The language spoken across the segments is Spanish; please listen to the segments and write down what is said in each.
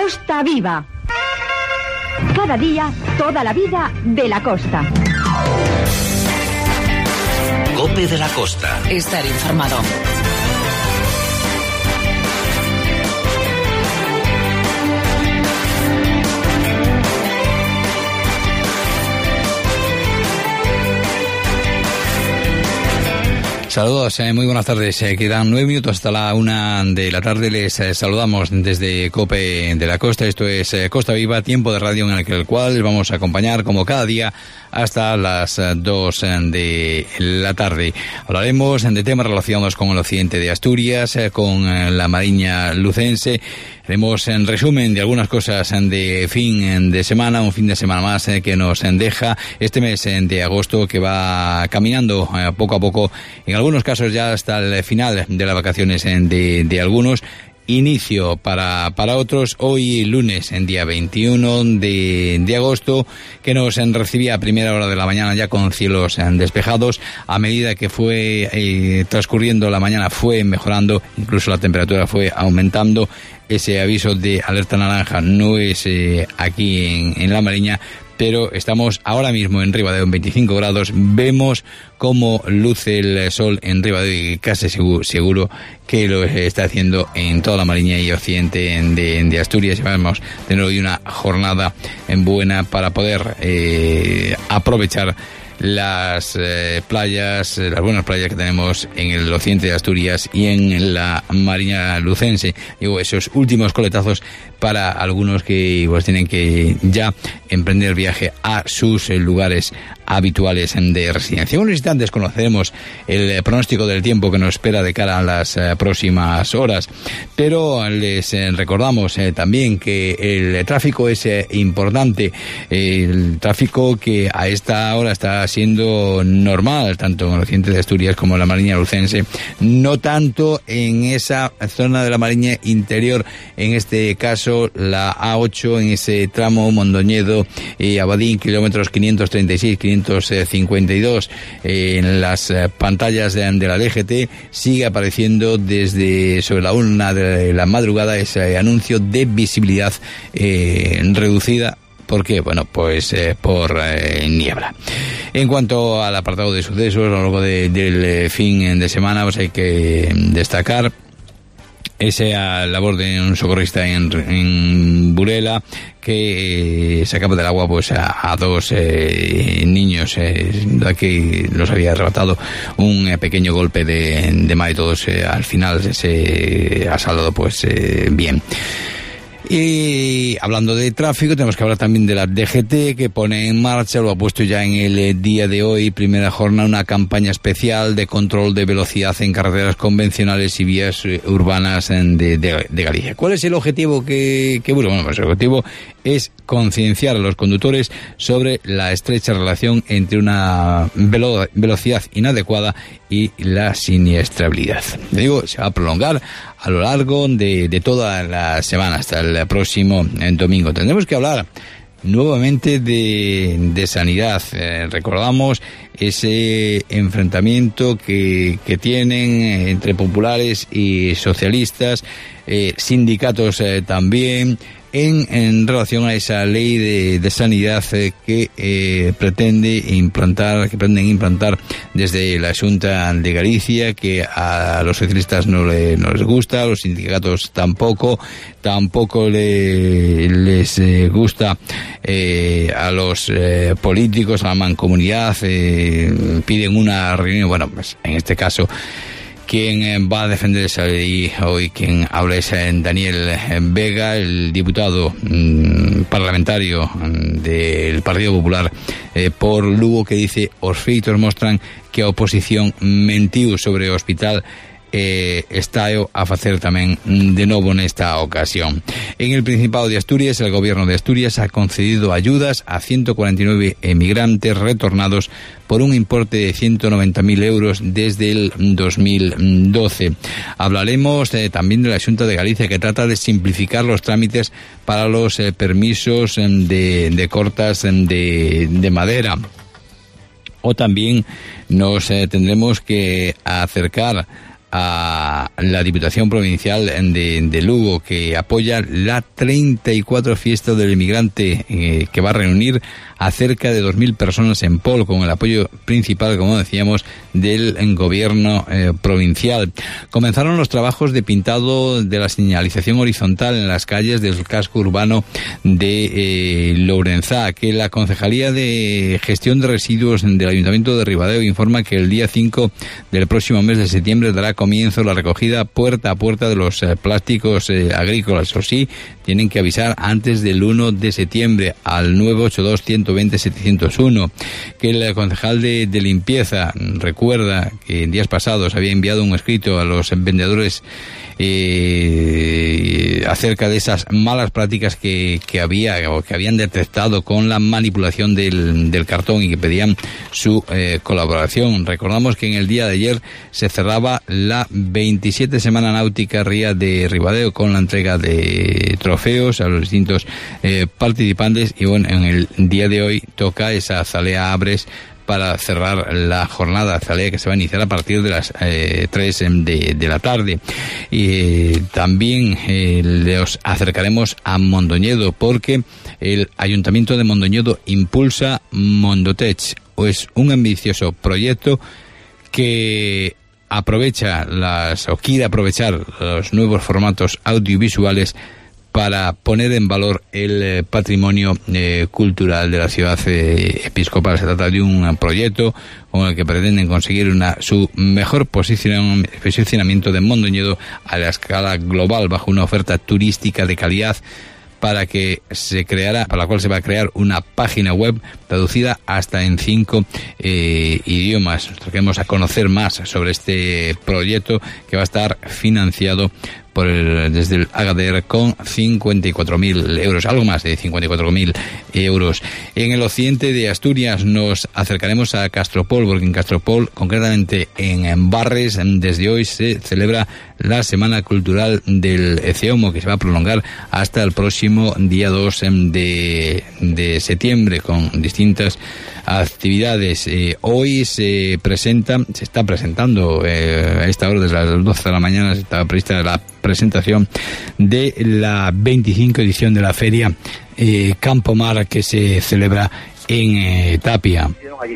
Costa Viva. Cada día, toda la vida de la costa. COPE de la Costa. Estar informado. Saludos, muy buenas tardes. Quedan 9 minutos hasta la 1 de la tarde. Les saludamos desde COPE de la Costa. Esto es Costa Viva, tiempo de radio en el cual les vamos a acompañar como cada día hasta las 2 de la tarde. Hablaremos de temas relacionados con el occidente de Asturias, con la Mariña lucense. Haremos en resumen de algunas cosas de fin de semana, un fin de semana más que nos deja este mes de agosto, que va caminando poco a poco, en algunos casos ya hasta el final de las vacaciones de algunos. Inicio para otros, hoy lunes, en día 21 de agosto, que nos recibía a primera hora de la mañana ya con cielos despejados. A medida que fue transcurriendo la mañana fue mejorando, incluso la temperatura fue aumentando. Ese aviso de alerta naranja no es aquí en la Mariña, pero estamos ahora mismo en Ribadeo en 25 grados. Vemos cómo luce el sol en Ribadeo y casi seguro que lo está haciendo en toda la Mariña y occidente de Asturias. Y vamos a tener hoy una jornada buena para poder aprovechar las playas, las buenas playas que tenemos en el occidente de Asturias y en la Mariña lucense. Digo, esos últimos coletazos para algunos que pues tienen que ya emprender viaje a sus lugares habituales de residencia. En unos instantes conoceremos el pronóstico del tiempo que nos espera de cara a las próximas horas, pero les recordamos también que el tráfico es importante, el tráfico que a esta hora está siendo normal tanto en el occidente de Asturias como en la Mariña lucense, no tanto en esa zona de la Mariña interior, en este caso la A8, en ese tramo Mondoñedo y Abadín, kilómetros 536, 552, en las pantallas de la DGT sigue apareciendo desde sobre la 1 de la madrugada ese anuncio de visibilidad reducida. ¿Por qué? Bueno, pues por niebla. En cuanto al apartado de sucesos, a lo largo del fin de semana, pues hay que destacar esa labor de un socorrista en Burela que sacaba del agua pues a dos niños que los había arrebatado un pequeño golpe de mar y todos al final se ha saldado pues bien. Y hablando de tráfico, tenemos que hablar también de la DGT, que pone en marcha, lo ha puesto ya en el día de hoy, primera jornada, una campaña especial de control de velocidad en carreteras convencionales y vías urbanas de Galicia. ¿Cuál es el objetivo que busca? Bueno, pues el objetivo es concienciar a los conductores sobre la estrecha relación entre una velocidad inadecuada y la siniestrabilidad. Digo, se va a prolongar a lo largo de toda la semana hasta el próximo domingo. Tendremos que hablar nuevamente de sanidad. Recordamos ese enfrentamiento que tienen entre populares y socialistas, sindicatos también, en relación a esa ley de sanidad que pretenden implantar desde la Xunta de Galicia, que a los socialistas no les gusta, a los sindicatos tampoco les gusta, a los políticos, a la mancomunidad, piden una reunión. Bueno, pues en este caso quien va a defender esa ley hoy, quien habla es Daniel Vega, el diputado parlamentario del Partido Popular por Lugo, que dice: os feitos mostran que a oposición mentiu sobre o hospital está a facer tamén de novo nesta ocasión. En el Principado de Asturias, el Gobierno de Asturias ha concedido ayudas a 149 emigrantes retornados por un importe de 190.000 euros desde el 2012. Hablaremos también de la Xunta de Galicia, que trata de simplificar los trámites para los permisos de cortas de madera. O también nos tendremos que acercar a la Diputación Provincial de Lugo, que apoya la 34 Fiesta del Inmigrante, que va a reunir a cerca de 2.000 personas en Pol, con el apoyo principal, como decíamos, del gobierno provincial. Comenzaron los trabajos de pintado de la señalización horizontal en las calles del casco urbano de Lourenzá, que la Concejalía de Gestión de Residuos del Ayuntamiento de Ribadeo informa que el día 5 del próximo mes de septiembre dará comienzo la recogida puerta a puerta de los plásticos agrícolas. O sí, tienen que avisar antes del 1 de septiembre al 982-120-701. Que el concejal de limpieza recuerda que en días pasados había enviado un escrito a los vendedores acerca de esas malas prácticas que habían detectado con la manipulación del cartón, y que pedían su colaboración. Recordamos que en el día de ayer se cerraba la 27 Semana Náutica Ría de Ribadeo con la entrega de trofeos a los distintos participantes, y bueno, en el día de hoy toca esa Zalea Abres para cerrar la jornada Zalea, que se va a iniciar a partir de las 3 de la tarde. Y también les acercaremos a Mondoñedo, porque el Ayuntamiento de Mondoñedo impulsa Mondotech. Es un ambicioso proyecto que quiere aprovechar los nuevos formatos audiovisuales para poner en valor el patrimonio cultural de la ciudad episcopal. Se trata de un proyecto con el que pretenden conseguir su mejor posicionamiento de Mondoñedo a la escala global, bajo una oferta turística de calidad, para la cual se va a crear una página web traducida hasta en 5 idiomas. Queremos conocer más sobre este proyecto, que va a estar financiado desde el AGADER con 54.000 euros, algo más de 54.000 euros. En el occidente de Asturias nos acercaremos a Castropol, porque en Castropol, concretamente en Barres, desde hoy se celebra la Semana Cultural del Eceomo, que se va a prolongar hasta el próximo día 2 de septiembre, con distintas actividades. Hoy se está presentando a esta hora, desde las 12 de la mañana, estaba prevista la presentación de la 25 edición de la feria Campo Mar, que se celebra en Tapia.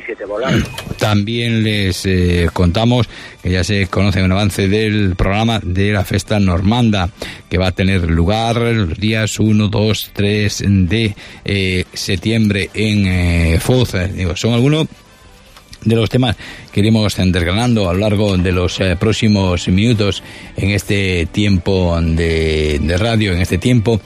También les contamos que ya se conoce un avance del programa de la Festa Normanda, que va a tener lugar los días 1, 2, 3 de septiembre en Foz. Son algunos de los temas que iremos desgranando a lo largo de los próximos minutos en este tiempo de radio, en este tiempo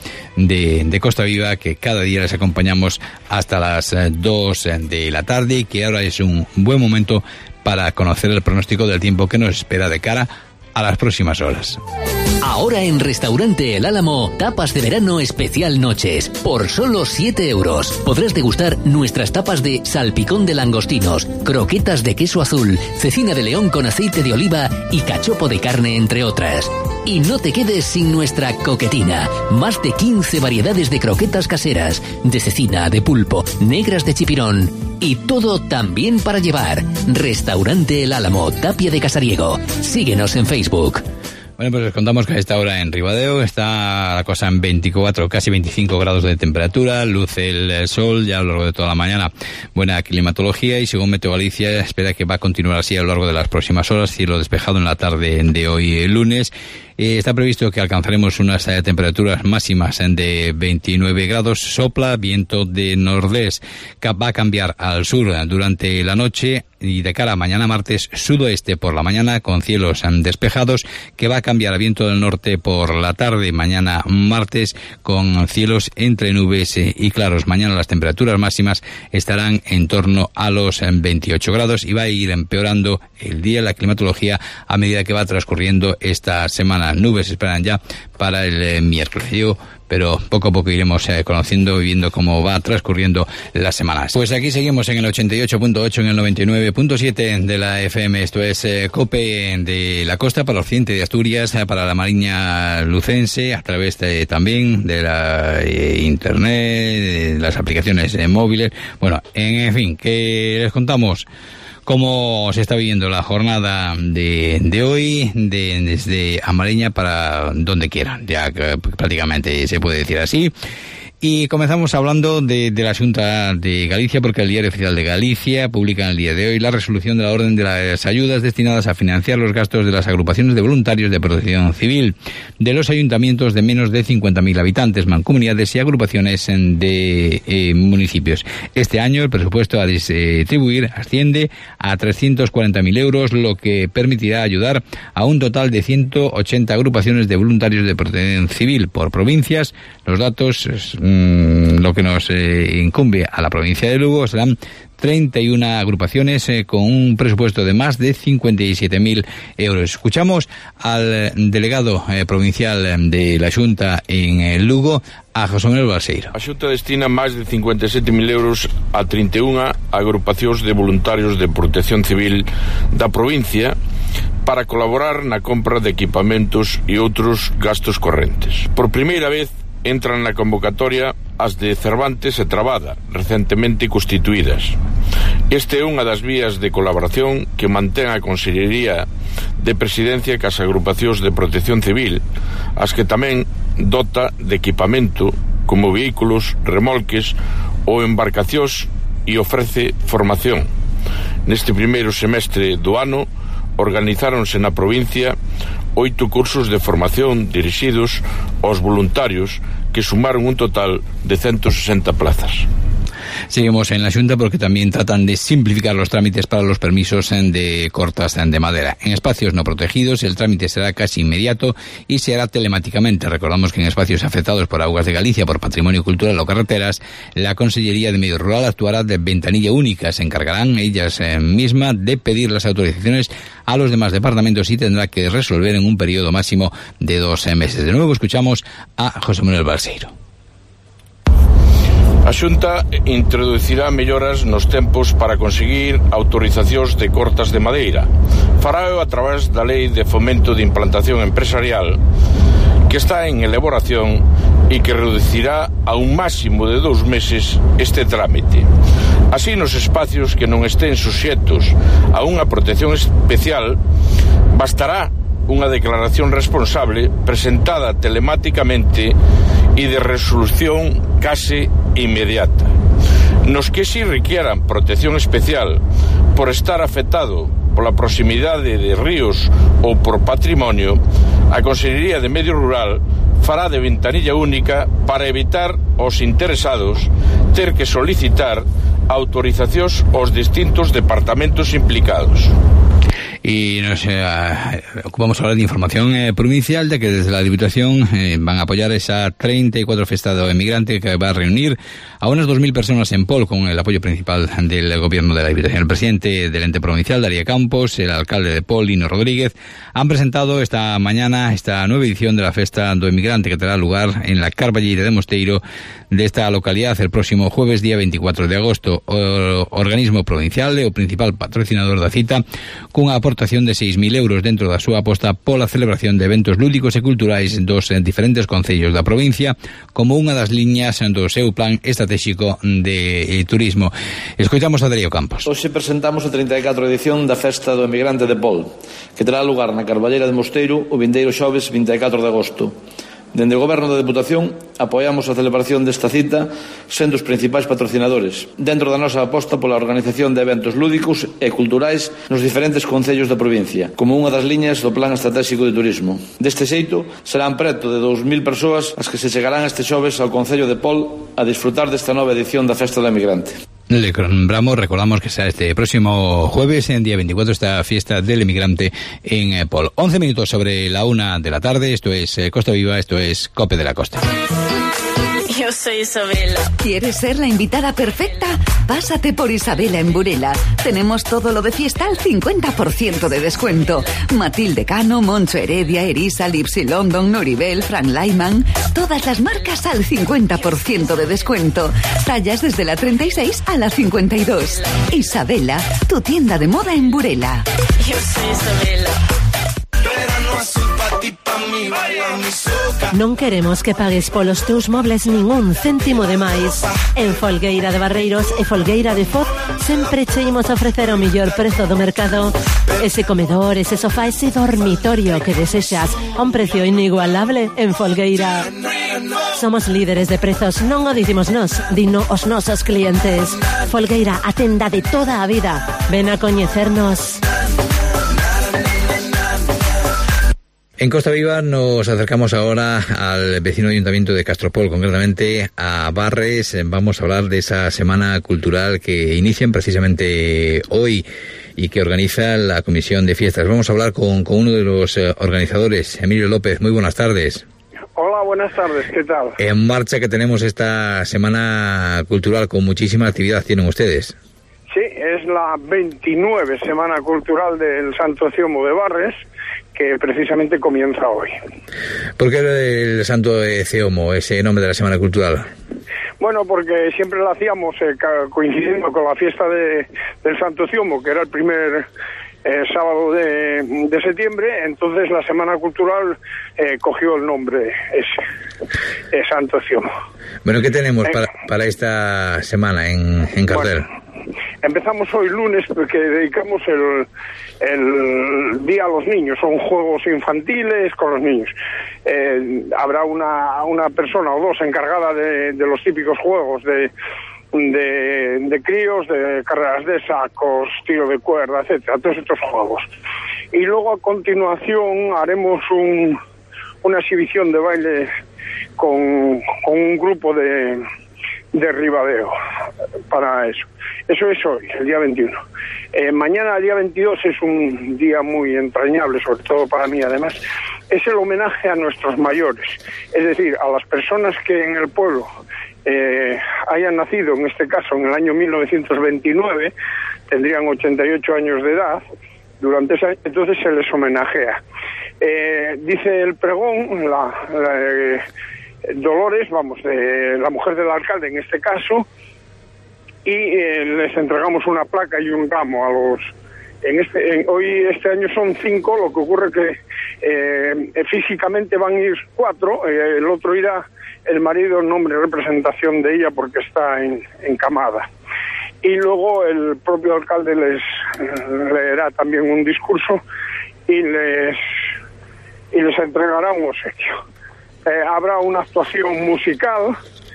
de Costa Viva, que cada día les acompañamos hasta las 2 de la tarde, y que ahora es un buen momento para conocer el pronóstico del tiempo que nos espera de cara a las próximas horas. Ahora en Restaurante El Álamo, tapas de verano especial noches, por solo 7 euros. Podrás degustar nuestras tapas de salpicón de langostinos, croquetas de queso azul, cecina de león con aceite de oliva y cachopo de carne, entre otras. Y no te quedes sin nuestra coquetina. Más de 15 variedades de croquetas caseras, de cecina, de pulpo, negras de chipirón. Y todo también para llevar. Restaurante El Álamo, Tapia de Casariego. Síguenos en Facebook. Bueno, pues les contamos que a esta hora en Ribadeo está la cosa en 24, casi 25 grados de temperatura, luce el sol ya a lo largo de toda la mañana, buena climatología, y según Meteo Galicia espera que va a continuar así a lo largo de las próximas horas, cielo despejado en la tarde de hoy lunes. Está previsto que alcanzaremos unas temperaturas máximas de 29 grados, sopla viento de nordés, va a cambiar al sur durante la noche, y de cara a mañana martes, sudoeste por la mañana con cielos despejados, que va a cambiar a viento del norte por la tarde, mañana martes con cielos entre nubes y claros. Mañana las temperaturas máximas estarán en torno a los 28 grados, y va a ir empeorando el día, la climatología, a medida que va transcurriendo esta semana. Nubes se esperan ya para el miércoles, pero poco a poco iremos conociendo y viendo cómo va transcurriendo las semanas. Pues aquí seguimos en el 88.8, en el 99.7 de la FM. Esto es COPE de la Costa, para el occidente de Asturias, para la Mariña lucense, a través también de la internet, de las aplicaciones móviles. Bueno, en fin, que les contamos cómo se está viviendo la jornada de hoy, desde Amareña para donde quieran, ya que prácticamente se puede decir así. Y comenzamos hablando de la Xunta de Galicia, porque el Diario Oficial de Galicia publica en el día de hoy la resolución de la orden de las ayudas destinadas a financiar los gastos de las agrupaciones de voluntarios de protección civil de los ayuntamientos de menos de 50.000 habitantes, mancomunidades y agrupaciones de municipios. Este año el presupuesto a distribuir asciende a 340.000 euros, lo que permitirá ayudar a un total de 180 agrupaciones de voluntarios de protección civil por provincias. Los datos, lo que nos incumbe a la provincia de Lugo, serán 31 agrupaciones con un presupuesto de más de 57.000 euros. Escuchamos al delegado provincial de la Xunta en Lugo, a José Manuel Balseiro. A Xunta destina máis de 57.000 euros a 31 agrupacións de voluntarios de protección civil da provincia para colaborar na compra de equipamentos e outros gastos correntes. Por primeira vez entran na convocatoria as de Cervantes e Trabada, recentemente constituídas. Este é unha das vías de colaboración que mantén a Consellería de Presidencia cas agrupacións de protección civil, as que tamén dota de equipamento como vehículos, remolques ou embarcacións e ofrece formación. Neste primeiro semestre do ano organizáronse na provincia 8 cursos de formación dirixidos aos voluntarios que sumaron un total de 160 plazas. Seguimos en la Xunta porque también tratan de simplificar los trámites para los permisos de cortas de madera. En espacios no protegidos el trámite será casi inmediato y se hará telemáticamente. Recordamos que en espacios afectados por Augas de Galicia, por patrimonio cultural o carreteras, la Consellería de Medio Rural actuará de ventanilla única. Se encargarán ellas mismas de pedir las autorizaciones a los demás departamentos y tendrá que resolver en un periodo máximo de 2 meses. De nuevo escuchamos a José Manuel Balseiro. A Xunta introducirá melloras nos tempos para conseguir autorizacións de cortas de madeira. Farao a través da Lei de Fomento de Implantación Empresarial, que está en elaboración e que reducirá a un máximo de 2 meses este trámite. Así, nos espacios que non estén suxetos a unha protección especial, bastará unha declaración responsable presentada telemáticamente e de resolución case inmediata. Nos que si requieran protección especial por estar afectado pola proximidade de ríos ou por patrimonio, a Consellería de Medio Rural fará de ventanilla única para evitar aos interesados ter que solicitar autorizacións aos distintos departamentos implicados. Y nos ocupamos ahora de información provincial, de que desde la Diputación van a apoyar esa 34 Festado Emigrante que va a reunir a unas 2.000 personas en Pol, con el apoyo principal del Gobierno de la Diputación. El presidente del ente provincial, Daría Campos, el alcalde de Pol, Lino Rodríguez, han presentado esta mañana esta nueva edición de la Festa do Emigrante, que tendrá lugar en la Carballeira de Mosteiro de esta localidad el próximo jueves, día 24 de agosto. O organismo provincial e o principal patrocinador da cita, cunha aportación de 6.000 euros dentro da súa aposta pola celebración de eventos lúdicos e culturais dos diferentes concellos da provincia, como unha das liñas do seu plan estratégico de turismo. Escoitamos a Darío Campos. Hoxe presentamos a 34 edición da Festa do Emigrante de Pol, que terá lugar na Carballeira de Mosteiro o vindeiro xoves 24 de agosto. Dende o Goberno da Deputación apoiamos a celebración desta cita sendo os principais patrocinadores dentro da nosa aposta pola organización de eventos lúdicos e culturais nos diferentes concellos da provincia, como unha das liñas do Plan Estratégico de Turismo. Deste xeito, serán preto de 2.000 persoas as que se chegarán este xoves ao concello de Pol a disfrutar desta nova edición da Festa do Emigrante. Recordamos que será este próximo jueves, en día 24, esta fiesta del emigrante en Pol. 11 minutos sobre la 1 de la tarde. Esto es Costa Viva, esto es COPE de la Costa. Yo soy Isabela. ¿Quieres ser la invitada perfecta? Pásate por Isabela en Burela. Tenemos todo lo de fiesta al 50% de descuento. Matilde Cano, Moncho Heredia, Erisa, Lipsy London, Noribel, Frank Lyman. Todas las marcas al 50% de descuento. Tallas desde la 36 a la 52. Isabela, tu tienda de moda en Burela. Yo soy Isabela. Verano azul pa' ti, pa' mí. Non queremos que pagues polos teus mobles ningún céntimo de máis. En Folgueira de Barreiros e Folgueira de Foz sempre che imos ofrecer o mellor prezo do mercado. Ese comedor, ese sofá, ese dormitorio que desexas a un precio inigualable en Folgueira. Somos líderes de prezos, non o dicimos nós, dino os nosos clientes. Folgueira, a tenda de toda a vida. Ven a coñecernos. En Costa Viva nos acercamos ahora al vecino ayuntamiento de Castropol, concretamente a Barres. Vamos a hablar de esa semana cultural que inician precisamente hoy y que organiza la Comisión de Fiestas. Vamos a hablar con uno de los organizadores, Emilio López. Muy buenas tardes. Hola, buenas tardes, ¿qué tal? En marcha que tenemos esta semana cultural con muchísima actividad tienen ustedes. Sí, es la 29 Semana Cultural del Santo Ciomo de Barres, que precisamente comienza hoy. ¿Por qué el Santo Ciomo, ese nombre de la Semana Cultural? Bueno, porque siempre la hacíamos coincidiendo con la fiesta del Santo Ciomo, que era el primer sábado de septiembre. Entonces la Semana Cultural cogió el nombre ese, Santo Ciomo. Bueno, ¿qué tenemos para esta semana en cartel? Bueno, empezamos hoy lunes porque dedicamos el día a los niños. Son juegos infantiles con los niños. Habrá una persona o dos encargada de los típicos juegos de críos, de carreras de sacos, tiro de cuerda, etcétera, todos estos juegos. Y luego a continuación haremos una exhibición de baile con un grupo de Ribadeo para eso. Eso es hoy, el día 21. Mañana, el día 22, es un día muy entrañable, sobre todo para mí, además. Es el homenaje a nuestros mayores, es decir, a las personas que en el pueblo hayan nacido, en este caso, en el año 1929, tendrían 88 años de edad. Durante ese año, entonces se les homenajea. Dice el pregón, Dolores, la mujer del alcalde en este caso, y les entregamos una placa y un ramo a los... hoy este año son 5, lo que ocurre que físicamente van a ir 4, el otro irá el marido en nombre de representación de ella porque está encamada. Y luego el propio alcalde les leerá también un discurso y les entregará un obsequio. Habrá una actuación musical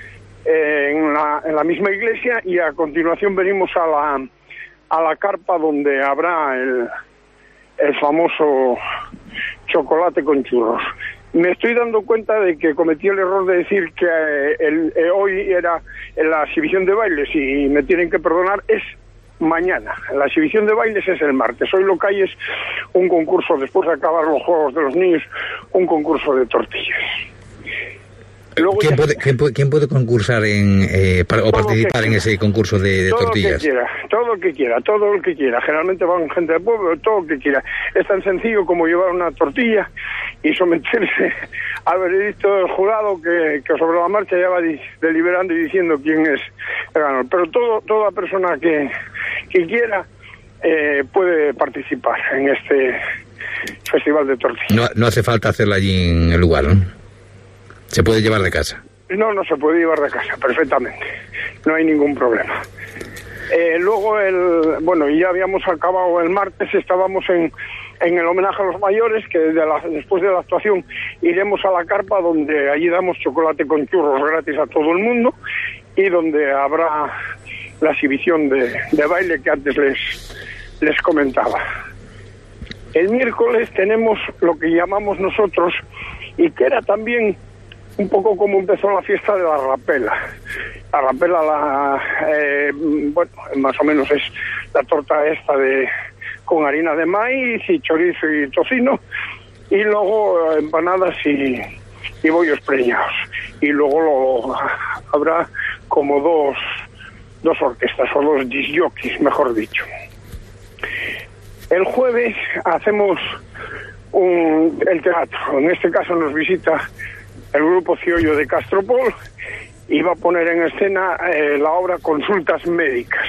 en la misma iglesia y a continuación venimos a la carpa donde habrá el famoso chocolate con churros. Me estoy dando cuenta de que cometí el error de decir que hoy era la exhibición de bailes y me tienen que perdonar, es mañana. La exhibición de bailes es el martes. Hoy lo que hay es un concurso, después de acabar los juegos de los niños, un concurso de tortillas. Luego ¿Quién puede concursar o participar en ese concurso de tortillas? Todo el que quiera. Generalmente van gente del pueblo, todo el que quiera. Es tan sencillo como llevar una tortilla y someterse al veredicto del jurado que sobre la marcha ya va deliberando y diciendo quién es el ganador. Pero toda persona que quiera puede participar en este festival de tortillas. No hace falta hacerla allí en el lugar, ¿no? ¿Se puede llevar de casa? No se puede llevar de casa, perfectamente. No hay ningún problema. Luego, y ya habíamos acabado el martes, estábamos en el homenaje a los mayores, que después de la actuación iremos a la carpa, donde allí damos chocolate con churros gratis a todo el mundo, y donde habrá la exhibición de baile que antes les comentaba. El miércoles tenemos lo que llamamos nosotros, y que era también un poco como empezó la fiesta de la rapela. La rapela, más o menos es la torta esta con harina de maíz y chorizo y tocino, y luego empanadas y bollos preñados. Y luego habrá como dos orquestas, o dos disc jockeys, mejor dicho. El jueves hacemos el teatro. En este caso nos visita el grupo Ciollo de Castropol y va a poner en escena la obra Consultas Médicas.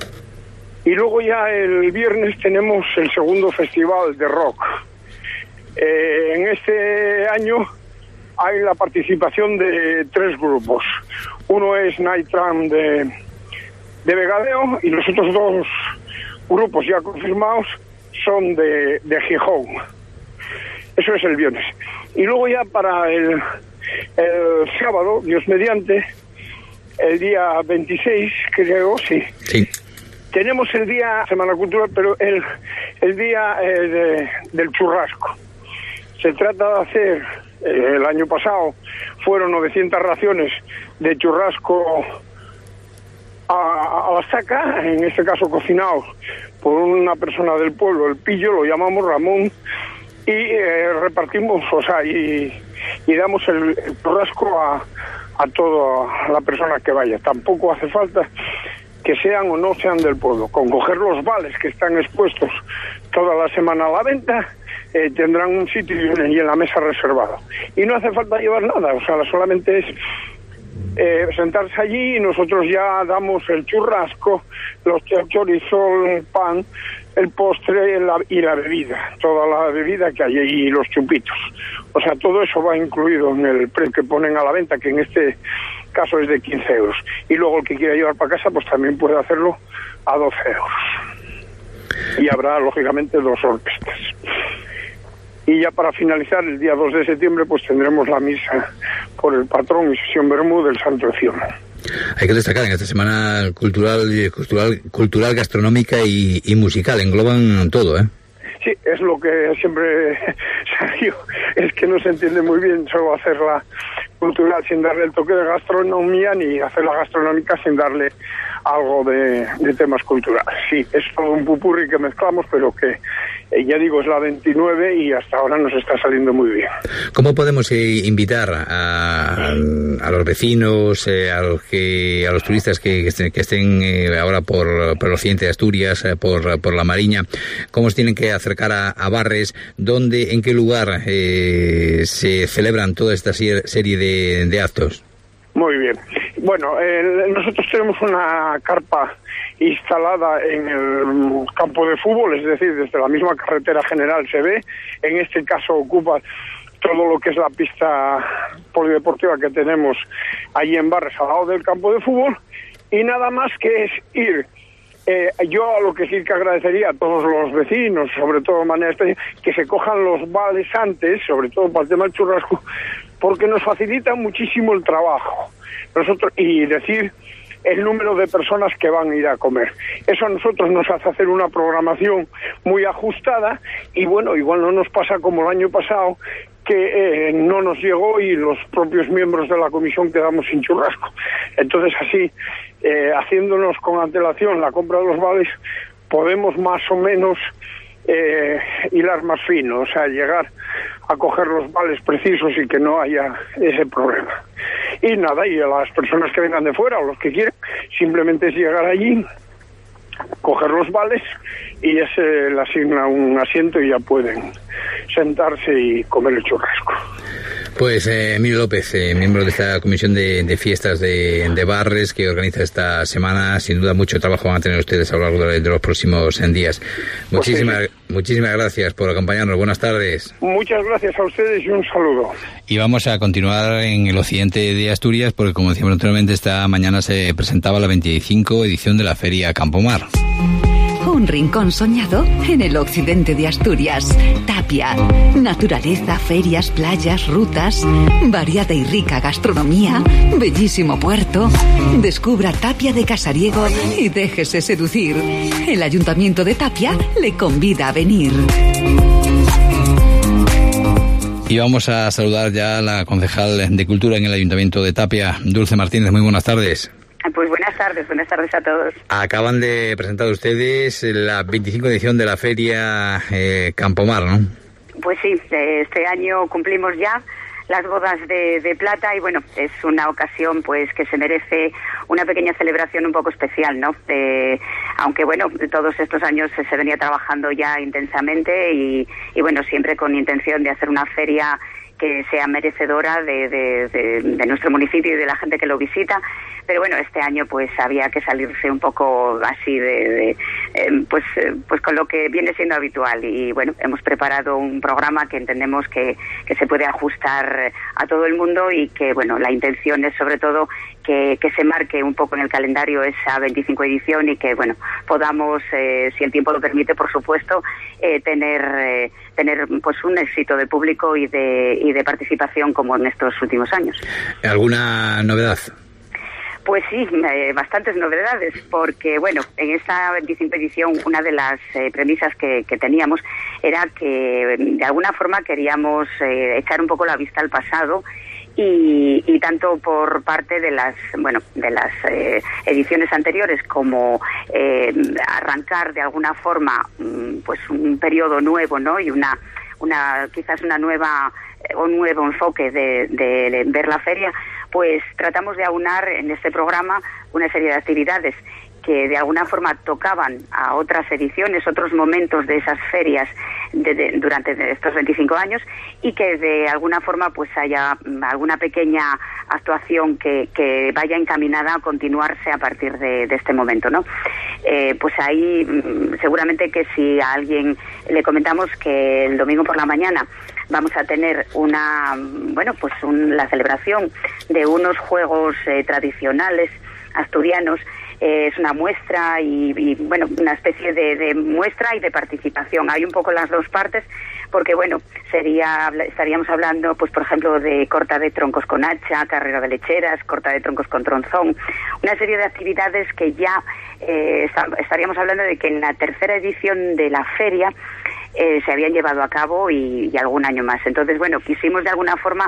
Y luego ya el viernes tenemos el segundo festival de rock. En este año hay la participación de 3 grupos. Uno es Night Tram de Vegadeo y los otros 2 grupos ya confirmados son de Gijón. Eso es el viernes. Y luego ya para el sábado, Dios mediante, el día 26, creo, sí. Tenemos el día Semana Cultural, pero el día del churrasco. Se trata de hacer, el año pasado fueron 900 raciones de churrasco a la saca, en este caso cocinados por una persona del pueblo, el Pillo, lo llamamos Ramón, y repartimos, y damos el churrasco a toda la persona que vaya. Tampoco hace falta que sean o no sean del pueblo. Con coger los vales que están expuestos toda la semana a la venta, tendrán un sitio y en la mesa reservado. Y no hace falta llevar nada, solamente es sentarse allí y nosotros ya damos el churrasco, el chorizo, el pan, el postre y la bebida, toda la bebida que hay y los chupitos. Todo eso va incluido en el precio que ponen a la venta, que en este caso es de 15 euros. Y luego el que quiera llevar para casa, pues también puede hacerlo a 12 euros. Y habrá, lógicamente, 2 orquestas. Y ya para finalizar, el día 2 de septiembre, pues tendremos la misa por el patrón y sesión Bermú del Santo de Sion. Hay que destacar en esta semana cultural, gastronómica y musical, engloban todo, ¿eh? Sí, es lo que siempre digo, es que no se entiende muy bien solo hacer la cultural sin darle el toque de gastronomía, ni hacer la gastronómica sin darle algo de temas culturales. Sí, es todo un pupurri que mezclamos, pero que ya digo, es la 29 y hasta ahora nos está saliendo muy bien. ¿Cómo podemos invitar a los vecinos, a los turistas que estén ahora por el occidente de Asturias, por la Mariña? ¿Cómo se tienen que acercar a Barres? ¿En qué lugar se celebran toda esta serie de actos? Muy bien. Bueno, nosotros tenemos una carpa instalada en el campo de fútbol, es decir, desde la misma carretera general se ve. En este caso ocupa todo lo que es la pista polideportiva que tenemos allí en Barres, al lado del campo de fútbol, y nada más que es ir. Yo a lo que sí que agradecería a todos los vecinos, sobre todo de manera especial, que se cojan los vales antes, sobre todo para el tema del churrasco, porque nos facilita muchísimo el trabajo. Y decir el número de personas que van a ir a comer. Eso a nosotros nos hace hacer una programación muy ajustada y bueno, igual no nos pasa como el año pasado, que no nos llegó y los propios miembros de la comisión quedamos sin churrasco. Entonces así, haciéndonos con antelación la compra de los vales, podemos más o menos hilar más fino, llegar a coger los vales precisos y que no haya ese problema. Y nada, y a las personas que vengan de fuera o los que quieran, simplemente es llegar allí, coger los vales y ya se le asigna un asiento y ya pueden sentarse y comer el churrasco. Pues Emilio López, miembro de esta comisión de fiestas de Barres que organiza esta semana, sin duda mucho trabajo van a tener ustedes a lo largo de los próximos días. Muchísimas gracias por acompañarnos, buenas tardes. Muchas gracias a ustedes y un saludo. Y vamos a continuar en el occidente de Asturias porque, como decíamos anteriormente, esta mañana se presentaba la 25 edición de la Feria Campomar. Un rincón soñado en el occidente de Asturias. Tapia. Naturaleza, ferias, playas, rutas, variada y rica gastronomía, bellísimo puerto. Descubra Tapia de Casariego y déjese seducir. El Ayuntamiento de Tapia le convida a venir. Y vamos a saludar ya a la concejal de Cultura en el Ayuntamiento de Tapia, Dulce Martínez. Muy buenas tardes. Pues buenas tardes a todos. Acaban de presentar ustedes la 25 edición de la Feria Campomar, ¿no? Pues sí, este año cumplimos ya las bodas de plata y bueno, es una ocasión pues que se merece una pequeña celebración un poco especial, ¿no? Aunque bueno, todos estos años se venía trabajando ya intensamente y bueno, siempre con intención de hacer una feria que sea merecedora de nuestro municipio y de la gente que lo visita. Pero bueno, este año pues había que salirse un poco así pues con lo que viene siendo habitual, y bueno, hemos preparado un programa que entendemos que se puede ajustar a todo el mundo, y que bueno, la intención es sobre todo que se marque un poco en el calendario esa 25 edición, y que bueno, podamos, si el tiempo lo permite, por supuesto, tener pues un éxito de público y de participación como en estos últimos años. ¿Alguna novedad? Pues sí, bastantes novedades, porque bueno, en esta 25 edición una de las premisas que teníamos era que de alguna forma queríamos echar un poco la vista al pasado, y tanto por parte de las ediciones anteriores como arrancar de alguna forma pues un periodo nuevo, ¿no? Y quizás un nuevo enfoque de ver la feria. Pues tratamos de aunar en este programa una serie de actividades que de alguna forma tocaban a otras ediciones, otros momentos de esas ferias durante estos 25 años, y que de alguna forma pues haya alguna pequeña actuación que vaya encaminada a continuarse a partir de este momento, ¿no? Pues ahí seguramente que si a alguien le comentamos que el domingo por la mañana vamos a tener la celebración de unos juegos tradicionales asturianos, es una muestra y bueno, una especie de muestra y de participación. Hay un poco las dos partes, porque bueno, estaríamos hablando, pues por ejemplo, de corta de troncos con hacha, carrera de lecheras, corta de troncos con tronzón, una serie de actividades que ya estaríamos hablando de que en la tercera edición de la feria se habían llevado a cabo y algún año más. Entonces, bueno, quisimos de alguna forma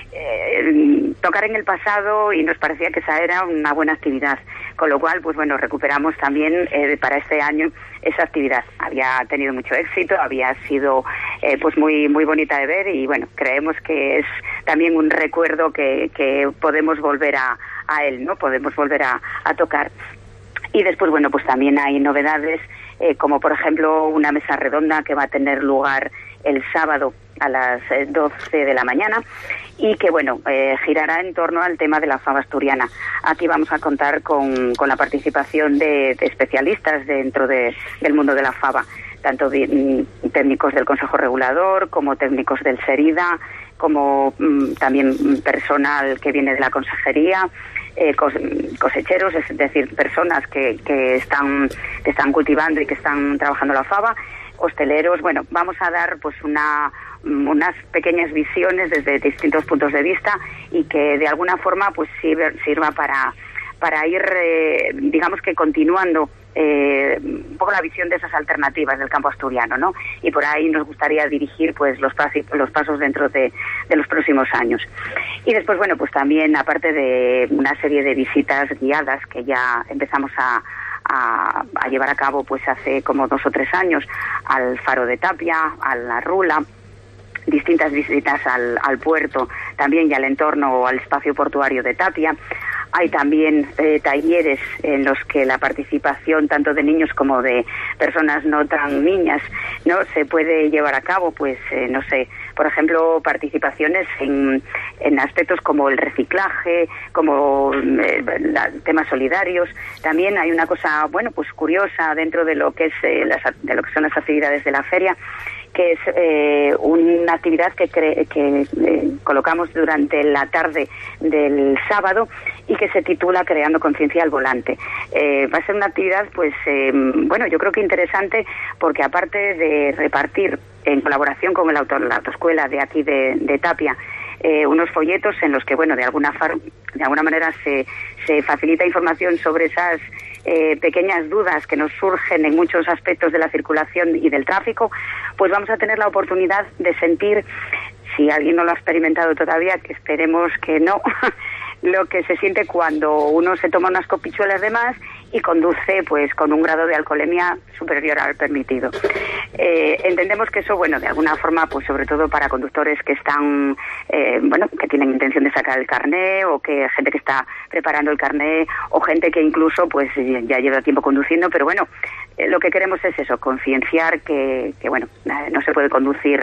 tocar en el pasado, y nos parecía que esa era una buena actividad, con lo cual pues bueno, recuperamos también para este año esa actividad. Había tenido mucho éxito, había sido pues muy muy bonita de ver, y bueno, creemos que es también un recuerdo que podemos volver a él, ¿no? Podemos volver a tocar. Y después, bueno, pues también hay novedades, como por ejemplo una mesa redonda que va a tener lugar el sábado a las 12 de la mañana, y que bueno, girará en torno al tema de la fava asturiana. Aquí vamos a contar con la participación de especialistas dentro del mundo de la fava, tanto técnicos del Consejo Regulador como técnicos del SERIDA, como también personal que viene de la consejería, cosecheros, es decir, personas que están cultivando y que están trabajando la fava, hosteleros. Bueno, vamos a dar pues unas pequeñas visiones desde distintos puntos de vista, y que de alguna forma pues sirva para ir digamos que continuando un poco la visión de esas alternativas del campo asturiano, ¿no? Y por ahí nos gustaría dirigir pues los pasos dentro de los próximos años. Y después, bueno, pues también, aparte de una serie de visitas guiadas que ya empezamos a llevar a cabo pues hace como 2 o 3 años, al Faro de Tapia, a la Rula, distintas visitas al puerto también, y al entorno o al espacio portuario de Tapia. Hay también talleres en los que la participación tanto de niños como de personas no tan niñas, ¿no?, se puede llevar a cabo, pues no sé, por ejemplo, participaciones en aspectos como el reciclaje, como temas solidarios. También hay una cosa, bueno, pues curiosa dentro de lo que es de lo que son las actividades de la feria, que es una actividad que colocamos durante la tarde del sábado, y que se titula Creando Conciencia al Volante. Va a ser una actividad, pues, bueno, yo creo que interesante, porque aparte de repartir, en colaboración con la autoescuela de aquí de Tapia, unos folletos en los que, bueno, de alguna manera se facilita información sobre esas pequeñas dudas que nos surgen en muchos aspectos de la circulación y del tráfico, pues vamos a tener la oportunidad de sentir, si alguien no lo ha experimentado todavía, que esperemos que no, lo que se siente cuando uno se toma unas copichuelas de más y conduce pues con un grado de alcoholemia superior al permitido. Entendemos que eso, bueno, de alguna forma, pues sobre todo para conductores que están, bueno, que tienen intención de sacar el carné, o que gente que está preparando el carné, o gente que incluso pues ya lleva tiempo conduciendo, pero bueno, lo que queremos es eso, concienciar que bueno, no se puede conducir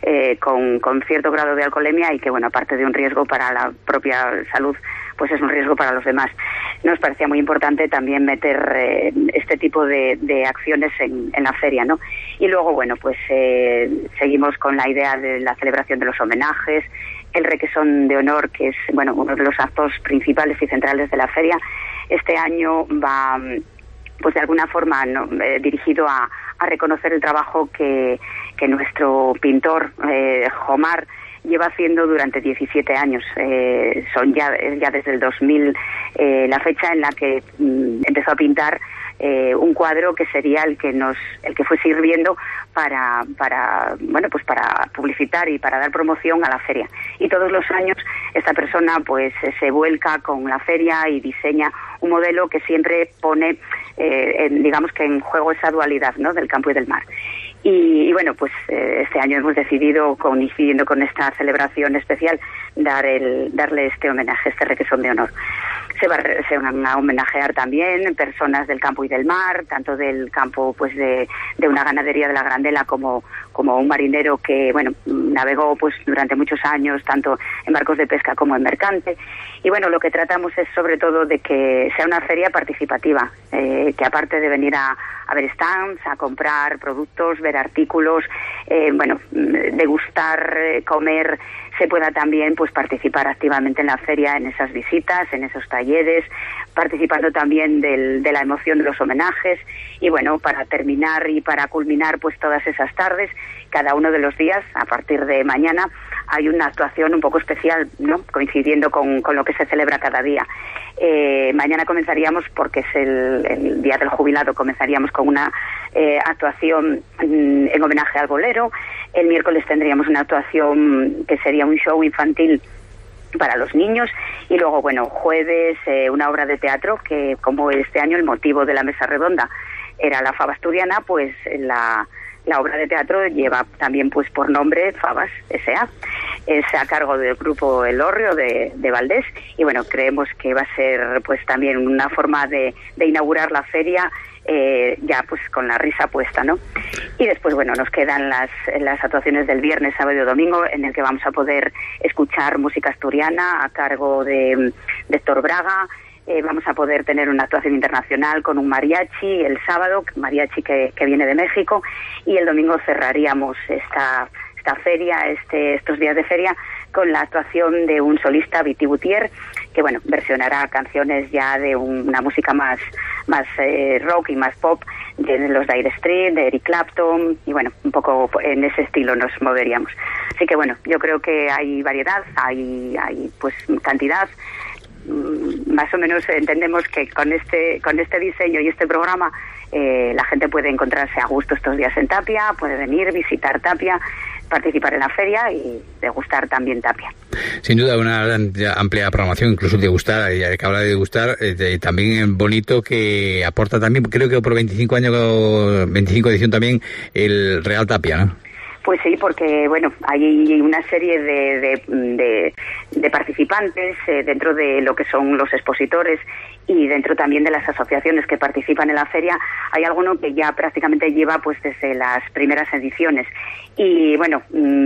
con cierto grado de alcoholemia y que, bueno, aparte de un riesgo para la propia salud, pues es un riesgo para los demás. Nos parecía muy importante también meter este tipo de acciones en la feria, ¿no? Y luego, bueno, pues seguimos con la idea de la celebración de los homenajes, el requesón de honor, que es, bueno, uno de los actos principales y centrales de la feria. Este año va, pues de alguna forma, ¿no?, dirigido a reconocer el trabajo que nuestro pintor, Jomar, lleva haciendo durante 17 años. Son ya desde el 2000 la fecha en la que empezó a pintar un cuadro que sería el que fue sirviendo para bueno, pues para publicitar y para dar promoción a la feria. Y todos los años esta persona pues se vuelca con la feria y diseña un modelo que siempre pone digamos que en juego esa dualidad, ¿no?, del campo y del mar. Y bueno, pues este año hemos decidido, coincidiendo con esta celebración especial, darle este homenaje, este requesón de honor. Se van a homenajear también personas del campo y del mar, tanto del campo pues de una ganadería de la Grandela como un marinero que, bueno, navegó pues durante muchos años tanto en barcos de pesca como en mercante. Y bueno, lo que tratamos es sobre todo de que sea una feria participativa, que aparte de venir a ver stands, a comprar productos, ver artículos, bueno, degustar, comer, se pueda también pues participar activamente en la feria, en esas visitas, en esos talleres, participando también de la emoción de los homenajes. Y bueno, para terminar y para culminar pues todas esas tardes, cada uno de los días, a partir de mañana, hay una actuación un poco especial, ¿no?, coincidiendo con lo que se celebra cada día. Mañana comenzaríamos, porque es el Día del Jubilado, comenzaríamos con una actuación en homenaje al bolero. El miércoles tendríamos una actuación que sería un show infantil para los niños, y luego, bueno, jueves una obra de teatro que, como este año el motivo de la mesa redonda era la fava asturiana, pues la obra de teatro lleva también pues por nombre Favas S.A. Es a cargo del grupo El Hórreo de Valdés, y bueno, creemos que va a ser pues también una forma de inaugurar la feria ya pues con la risa puesta, ¿no? Y después, bueno, nos quedan las actuaciones del viernes, sábado y domingo, en el que vamos a poder escuchar música asturiana a cargo de Héctor Braga. Vamos a poder tener una actuación internacional con un mariachi el sábado, mariachi que viene de México, y el domingo cerraríamos esta feria, estos días de feria, con la actuación de un solista, Viti Gutiérrez, que bueno, versionará canciones ya de una música más rock y más pop, de los Dire Straits, de Eric Clapton, y bueno, un poco en ese estilo nos moveríamos. Así que bueno, yo creo que hay variedad, hay pues cantidad. Más o menos entendemos que con este diseño y este programa la gente puede encontrarse a gusto estos días en Tapia, puede venir, visitar Tapia, participar en la feria y degustar también Tapia. Sin duda una amplia programación, incluso degustar, ya que habla de degustar, también bonito, que aporta también, creo que por 25 edición también, el Real Tapia, ¿no? Pues sí, porque bueno, hay una serie de participantes dentro de lo que son los expositores y dentro también de las asociaciones que participan en la feria. Hay alguno que ya prácticamente lleva pues desde las primeras ediciones, y bueno,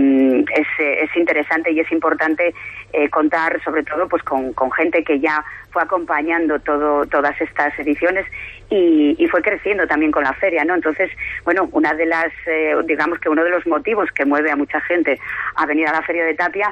es interesante y es importante contar sobre todo pues con gente que ya fue acompañando todas estas ediciones y fue creciendo también con la feria, ¿no? Entonces, bueno, una de las digamos que uno de los motivos que mueve a mucha gente a venir a la feria de Tapia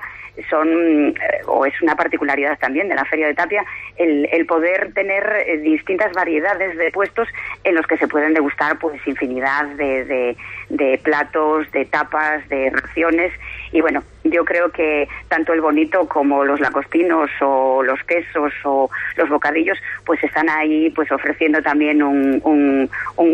o es una particularidad también de la feria de Tapia, el poder tener distintas variedades de puestos en los que se pueden degustar pues infinidad de platos, de tapas, de raciones. Y bueno, yo creo que tanto el bonito como los langostinos o los quesos o los bocadillos pues están ahí pues ofreciendo también un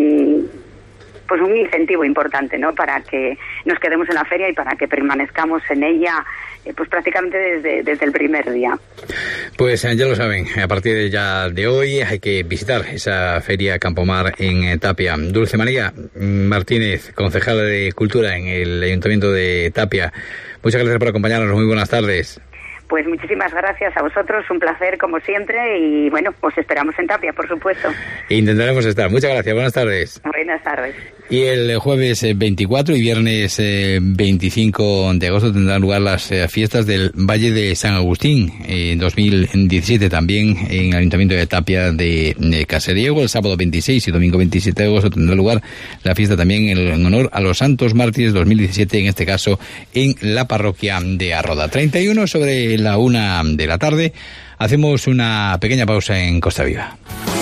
incentivo importante, ¿no?, para que nos quedemos en la feria y para que permanezcamos en ella pues prácticamente desde el primer día. Pues ya lo saben, a partir de hoy hay que visitar esa feria Campomar en Tapia. Dulce María Martínez, concejala de Cultura en el Ayuntamiento de Tapia, muchas gracias por acompañarnos, muy buenas tardes. Pues muchísimas gracias a vosotros, un placer como siempre y bueno, os esperamos en Tapia, por supuesto. Intentaremos estar. Muchas gracias, buenas tardes. Buenas tardes. Y el jueves 24 y viernes 25 de agosto tendrán lugar las fiestas del Valle de San Agustín, en 2017 también en el Ayuntamiento de Tapia de Caseriego. El sábado 26 y domingo 27 de agosto tendrá lugar la fiesta también en honor a los Santos Mártires 2017, en este caso en la parroquia de Arroda. 31 sobre la 1 de la tarde. Hacemos una pequeña pausa en Costa Viva.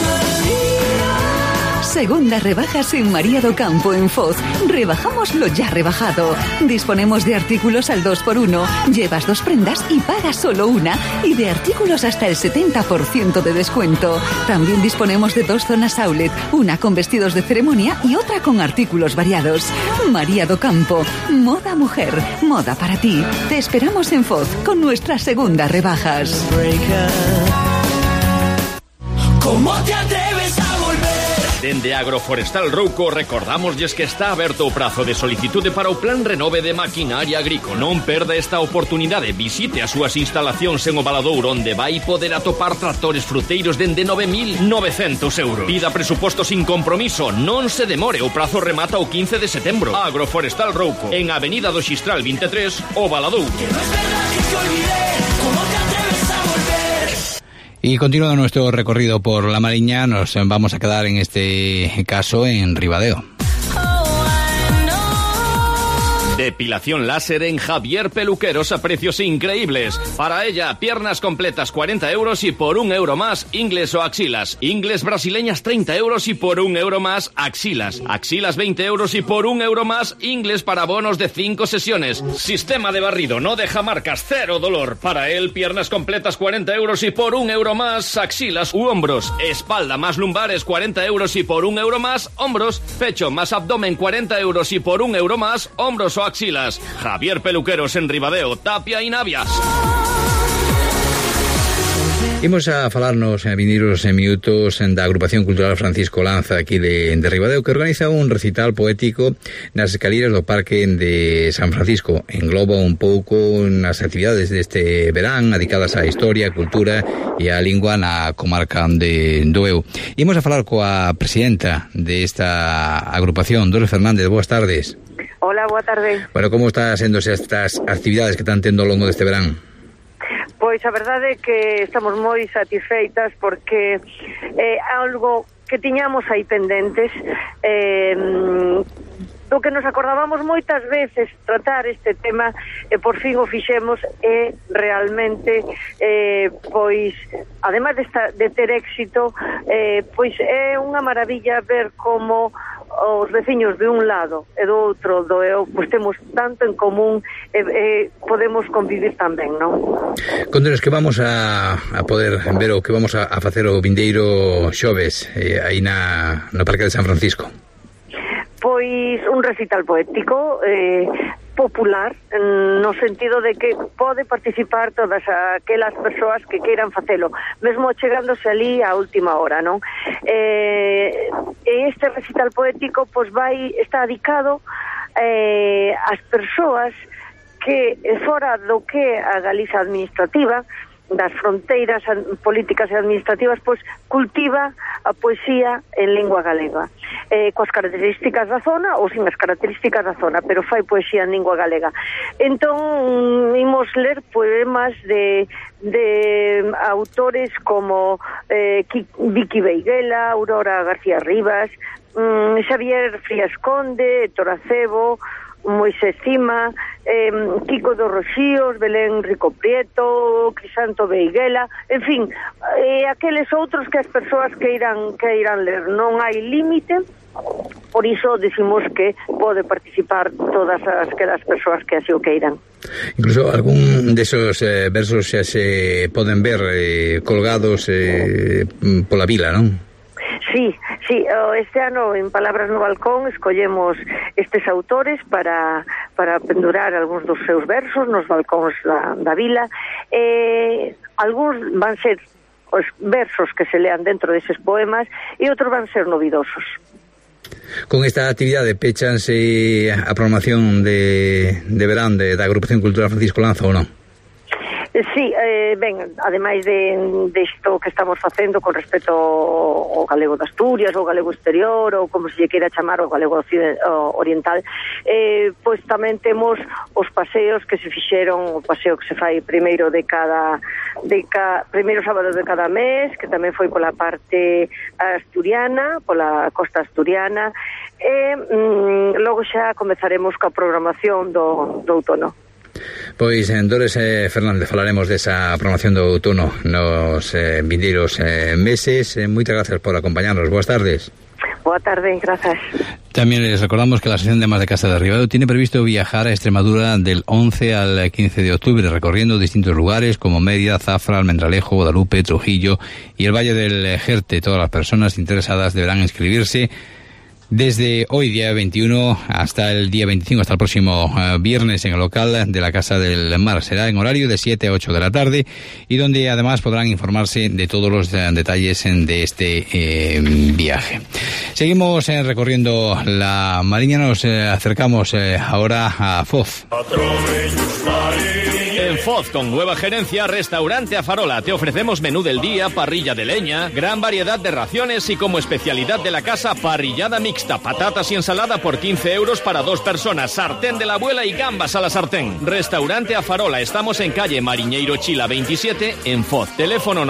Segundas rebajas en María do Campo en Foz. Rebajamos lo ya rebajado. Disponemos de artículos al 2x1. Llevas 2 prendas y pagas solo una. Y de artículos hasta el 70% de descuento. También disponemos de 2 zonas outlet. Una con vestidos de ceremonia y otra con artículos variados. María do Campo. Moda mujer. Moda para ti. Te esperamos en Foz con nuestras segundas rebajas. ¿Cómo te atreves a volver? Dende Agroforestal Rouco recordamosles que está aberto o prazo de solicitude para o Plan Renove de Maquinaria Agrícola. Non perda esta oportunidade, visite as súas instalacións en Ovaladouro, onde vai poder atopar tractores fruteiros dende 9.900 euros. Pida presuposto sin compromiso, non se demore, o prazo remata o 15 de setembro. Agroforestal Rouco, en Avenida do Xistral 23, Ovaladouro. Que no es verdad que te olvidé. ¿Cómo te atreves a volver? Y continuando nuestro recorrido por La Mariña, nos vamos a quedar en este caso en Ribadeo. Depilación láser en Javier Peluqueros a precios increíbles. Para ella, piernas completas 40 euros y por 1 euro más, ingles o axilas. Ingles brasileñas 30 euros y por 1 euro más, axilas. Axilas 20 euros y por 1 euro más, ingles para bonos de 5 sesiones. Sistema de barrido, no deja marcas, cero dolor. Para él, piernas completas 40 euros y por 1 euro más, axilas u hombros. Espalda más lumbares 40 euros y por 1 euro más, hombros. Pecho más abdomen 40 euros y por 1 euro más, hombros o axilas. Javier Peluqueros en Ribadeo, Tapia y Navias. Imos a falarnos en viniros en minutos da Agrupación Cultural Francisco Lanza aquí de Ribadeo, que organiza un recital poético nas escaliras do Parque de San Francisco. Engloba un pouco nas actividades deste verán dedicadas á historia, cultura e á lingua na comarca do Eu. Imos a falar coa presidenta desta agrupación, Dolores Fernández. Boas tardes. Hola, boa tarde. Bueno, como están sendo estas actividades que están tendo ao longo deste verán? Pois a verdade é que estamos moi satisfeitas porque é algo que tiñamos aí pendentes, do que nos acordábamos moitas veces tratar este tema e por fin o fixemos e realmente pois ademais de ter éxito pois é unha maravilla ver como os veciños de un lado e do outro do Eu pois temos tanto en común e podemos convivir tamén, non? Contenos que vamos a poder ver o que vamos a facer o vindeiro xoves aí no Parque de San Francisco. Pois un recital poético popular, no sentido de que pode participar todas aquelas persoas que queiran facelo, mesmo chegándose ali á última hora, non? Este recital poético pois está dedicado ás persoas que fora do que a Galiza administrativa, das fronteiras políticas e administrativas, pois cultiva a poesía en lingua galega, coas características da zona ou sin as características da zona, pero fai poesía en lingua galega. Entón imos ler poemas de autores como Vicky Beiguela, Aurora García Rivas, Xavier Frías Conde, Héctor Acebo, Moisés Cima, Kiko dos Roxíos, Belén Rico Prieto, Crisanto Beiguela, en fin, aqueles outros que as persoas que irán ler. Non hai límite, por iso decimos que pode participar todas aquelas persoas que así o queiran. Incluso algún desos versos xa se poden ver colgados pola vila, non? Sí, este ano en Palabras no Balcón escollemos estes autores para pendurar algúns dos seus versos nos balcóns da vila. Algúns van ser os versos que se lean dentro deses poemas e outros van ser novidosos. Con esta actividade pechanse a programación de verán da Agrupación Cultural Francisco Lanza ou non? Sí, ben, ademais isto que estamos facendo con respecto ao galego de Asturias, ou galego exterior, ou como se lle queira chamar, o galego oriental, pois tamén temos os paseos que se fixeron, o paseo que se fai primeiro primeiro sábado de cada mes, que tamén foi pola parte asturiana, pola costa asturiana, e logo xa comezaremos coa programación do outono. Pois, Dores Fernández, falaremos desa programación do outono nos vindeiros meses. Moitas gracias por acompañarnos. Boas tardes. Boa tarde, gracias. También les recordamos que la Asociación de Amas de Casa de Ribadeo tiene previsto viajar a Extremadura del 11 al 15 de octubre, recorriendo distintos lugares como Mérida, Zafra, Almendralejo, Guadalupe, Trujillo y el Valle del Jerte. Todas las personas interesadas deberán inscribirse desde hoy, día 21, hasta el día 25, hasta el próximo viernes, en el local de la Casa del Mar. Será en horario de 7 a 8 de la tarde y donde además podrán informarse de todos los detalles de este viaje. Seguimos recorriendo la Mariña, nos acercamos ahora a Foz. En Foz, con nueva gerencia, Restaurante A Farola, te ofrecemos menú del día, parrilla de leña, gran variedad de raciones y como especialidad de la casa, parrillada mixta, patatas y ensalada por 15 euros para 2 personas, sartén de la abuela y gambas a la sartén. Restaurante A Farola, estamos en calle Mariñeiro Chila 27, en Foz. Teléfono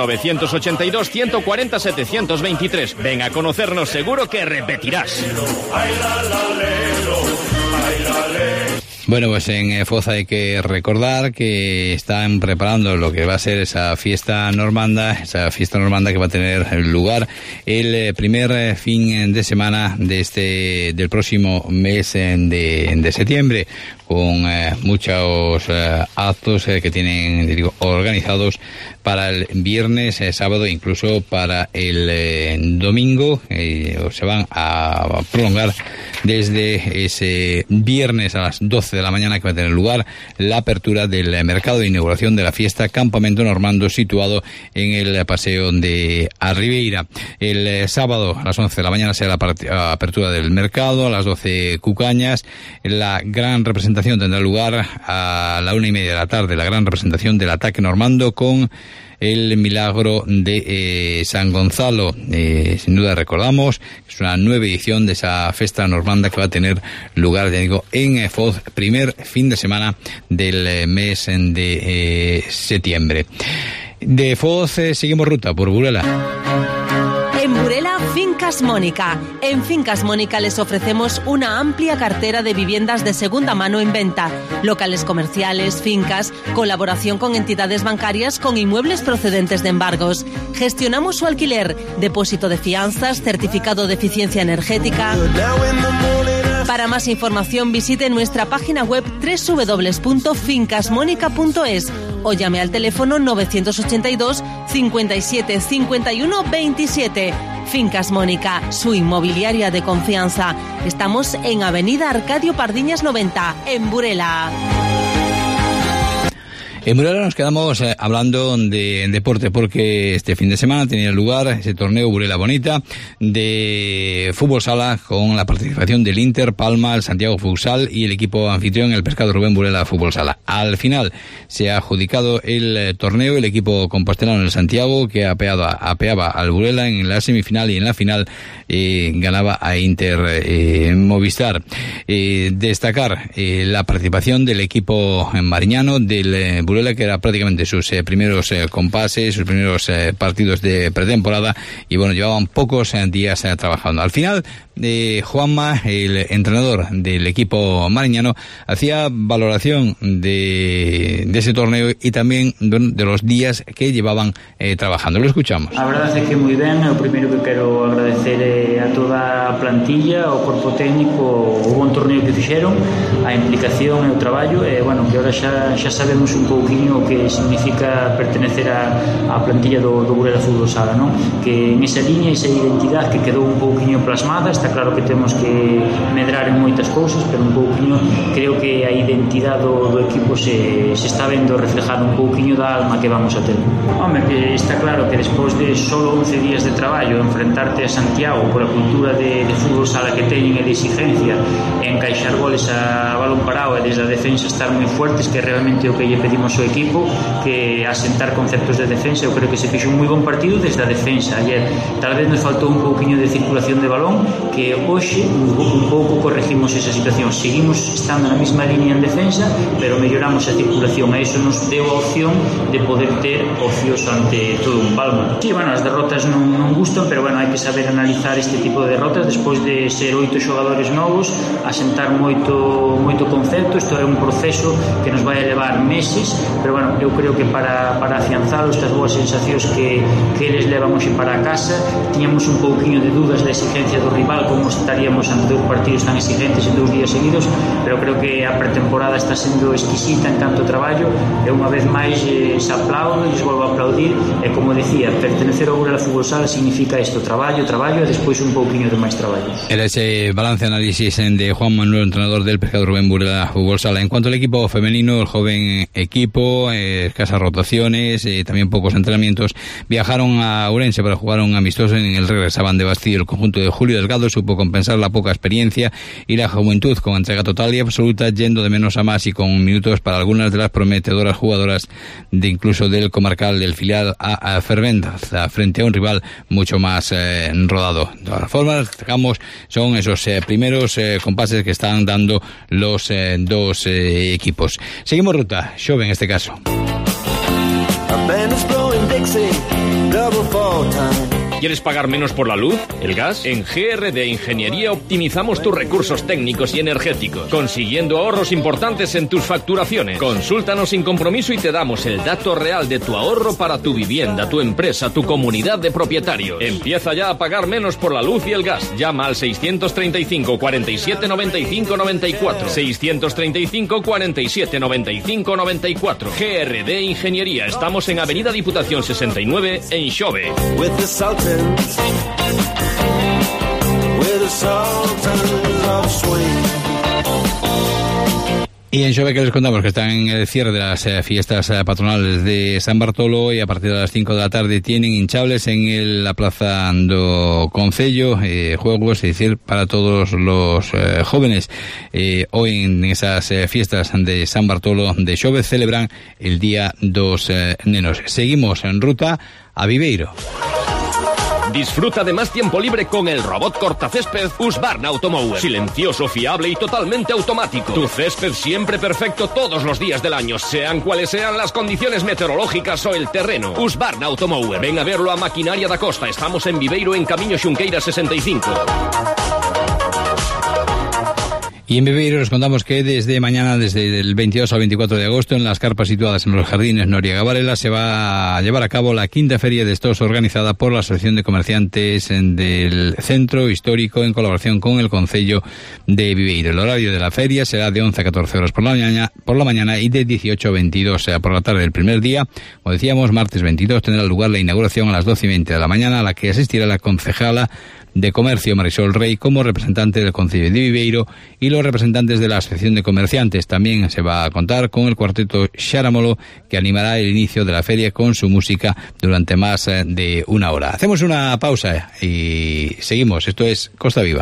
982-140-723. Ven a conocernos, seguro que repetirás. Bueno, pues en Foz hay que recordar que están preparando lo que va a ser esa fiesta normanda que va a tener lugar el primer fin de semana del próximo mes de septiembre, con muchos actos que tienen organizados para el viernes, sábado e incluso para el domingo. Se van a prolongar desde ese viernes a las 12 de la mañana, que va a tener lugar la apertura del mercado de inauguración de la fiesta Campamento Normando, situado en el Paseo de Arribeira. El sábado a las 11 de la mañana será la apertura del mercado, a las 12 cucañas. La gran representación tendrá lugar a la 1:30 de la tarde, la gran representación del ataque normando con el milagro de San Gonzalo. Sin duda recordamos, es una nueva edición de esa festa normanda que va a tener lugar, ya digo, en Foz, primer fin de semana del mes de septiembre. De Foz seguimos ruta por Burela. En Burela, Fincas Mónica. En Fincas Mónica les ofrecemos una amplia cartera de viviendas de segunda mano en venta, locales comerciales, fincas, colaboración con entidades bancarias con inmuebles procedentes de embargos. Gestionamos su alquiler, depósito de fianzas, certificado de eficiencia energética. Para más información visite nuestra página web www.fincasmonica.es o llame al teléfono 982 57 51 27. Fincas Mónica, su inmobiliaria de confianza. Estamos en Avenida Arcadio Pardiñas 90, en Burela. En Burela nos quedamos hablando de deporte, porque este fin de semana tenía lugar ese torneo Burela Bonita de fútbol sala, con la participación del Inter, Palma, el Santiago Futsal y el equipo anfitrión, el Pescado Rubén Burela Fútbol Sala. Al final se ha adjudicado el torneo el equipo compostelano, el Santiago, que apeaba al Burela en la semifinal, y en la final ganaba a Inter Movistar. Destacar la participación del equipo mariñano, del Burela, que era prácticamente sus primeros compases, sus primeros partidos de pretemporada, y bueno, llevaban pocos días trabajando. Al final, Juanma, el entrenador del equipo mariñano, hacía valoración de ese torneo y también de los días que llevaban trabajando. Lo escuchamos. A verdade é que moi ben. O primeiro que quero agradecer a toda a plantilla, ao corpo técnico, o bon torneo que fixeron, a implicación e o traballo, e bueno, que ahora xa sabemos un pouquinho o que significa pertenecer á plantilla do Burela Fútbol Sala, non? Que en esa liña, esa identidade que quedou un pouquinho plasmada, está está claro que temos que medrar en moitas cousas, pero un pouquiño creo que a identidade do equipo se está vendo reflejado un pouquiño da alma que vamos a ter. Home, que está claro que despois de solo 11 días de traballo enfrentarte a Santiago por a cultura de fútbol sala que teñen e de exigencia, encaixar goles a balón parado e desde a defensa estar moi fuertes, que realmente o que lle pedimos ao equipo, que asentar conceptos de defensa. Eu creo que se fixo un moi bon partido desde a defensa. Ayer tal vez nos faltou un pouquiño de circulación de balón, que hoxe un pouco corregimos esa situación. Seguimos estando na mesma línea en defensa, pero melloramos a circulación, e iso nos deu a opción de poder ter ocios ante todo un Palma. Sí, bueno, as derrotas non gustan, pero bueno, hai que saber analizar este tipo de derrotas despois de ser 8 xogadores novos, asentar moito concepto. Isto é un proceso que nos vai a levar meses, pero bueno, eu creo que para afianzar estas boas sensacións que eles levan hoxe para a casa. Tiñamos un pouquiño de dudas da exigencia do rival, como estaríamos ante 2 partidos tan exigentes en 2 días seguidos, pero creo que a pretemporada está sendo exquisita en tanto traballo, e unha vez máis se aplaudo e les volvo a aplaudir, e como decía, pertenecer ao Burela Fútbol Sala significa isto, traballo e despois un pouquiño de máis traballo. Era ese balance análisis de Juan Manuel, entrenador del Pescado Rubén Burela Fútbol Sala. En cuanto al equipo femenino, el joven equipo, escasas rotaciones, también pocos entrenamientos, viajaron a Ourense para jugar un amistoso. En el regresaban de Bastillo. El conjunto de Julio Delgado supo compensar la poca experiencia y la juventud con entrega total y absoluta, yendo de menos a más y con minutos para algunas de las prometedoras jugadoras de incluso del comarcal del filial a Fervenza, frente a un rival mucho más rodado. De todas formas, dejamos, son esos primeros compases que están dando los dos equipos. Seguimos ruta, Xove en este caso. ¿Quieres pagar menos por la luz, el gas? En GRD Ingeniería optimizamos tus recursos técnicos y energéticos, consiguiendo ahorros importantes en tus facturaciones. Consúltanos sin compromiso y te damos el dato real de tu ahorro para tu vivienda, tu empresa, tu comunidad de propietarios. Empieza ya a pagar menos por la luz y el gas. Llama al 635 47 95 94. 635 47 95 94. GRD Ingeniería. Estamos en Avenida Diputación 69 en Xove. Y en Xove que les contamos que están en el cierre de las fiestas patronales de San Bartolo, y a partir de las 5 de la tarde tienen hinchables en la plaza do Concello, juegos, es decir, para todos los jóvenes. Hoy en esas fiestas de San Bartolo de Xove celebran el Día dos Nenos. Seguimos en ruta a Viveiro. Disfruta de más tiempo libre con el robot cortacésped Husqvarna Automower. Silencioso, fiable y totalmente automático. Tu césped siempre perfecto todos los días del año, sean cuales sean las condiciones meteorológicas o el terreno. Husqvarna Automower. Ven a verlo a Maquinaria da Costa. Estamos en Viveiro, en Camiño Xunqueira 65. Y en Viveiro les contamos que desde mañana, desde el 22 al 24 de agosto, en las carpas situadas en los jardines Noriega Varela, se va a llevar a cabo la quinta feria de estos organizada por la Asociación de Comerciantes del Centro Histórico en colaboración con el Concello de Viveiro. El horario de la feria será de 11 a 14 horas por la mañana y de 18 a 22 por la tarde del primer día. Como decíamos, martes 22 tendrá lugar la inauguración a las 12:20 de la mañana, a la que asistirá la concejala de Comercio Marisol Rey como representante del Concello de Viveiro y los representantes de la Asociación de Comerciantes. También se va a contar con el cuarteto Xaramolo, que animará el inicio de la feria con su música durante más de una hora. Hacemos una pausa y seguimos. Esto es Costa Viva.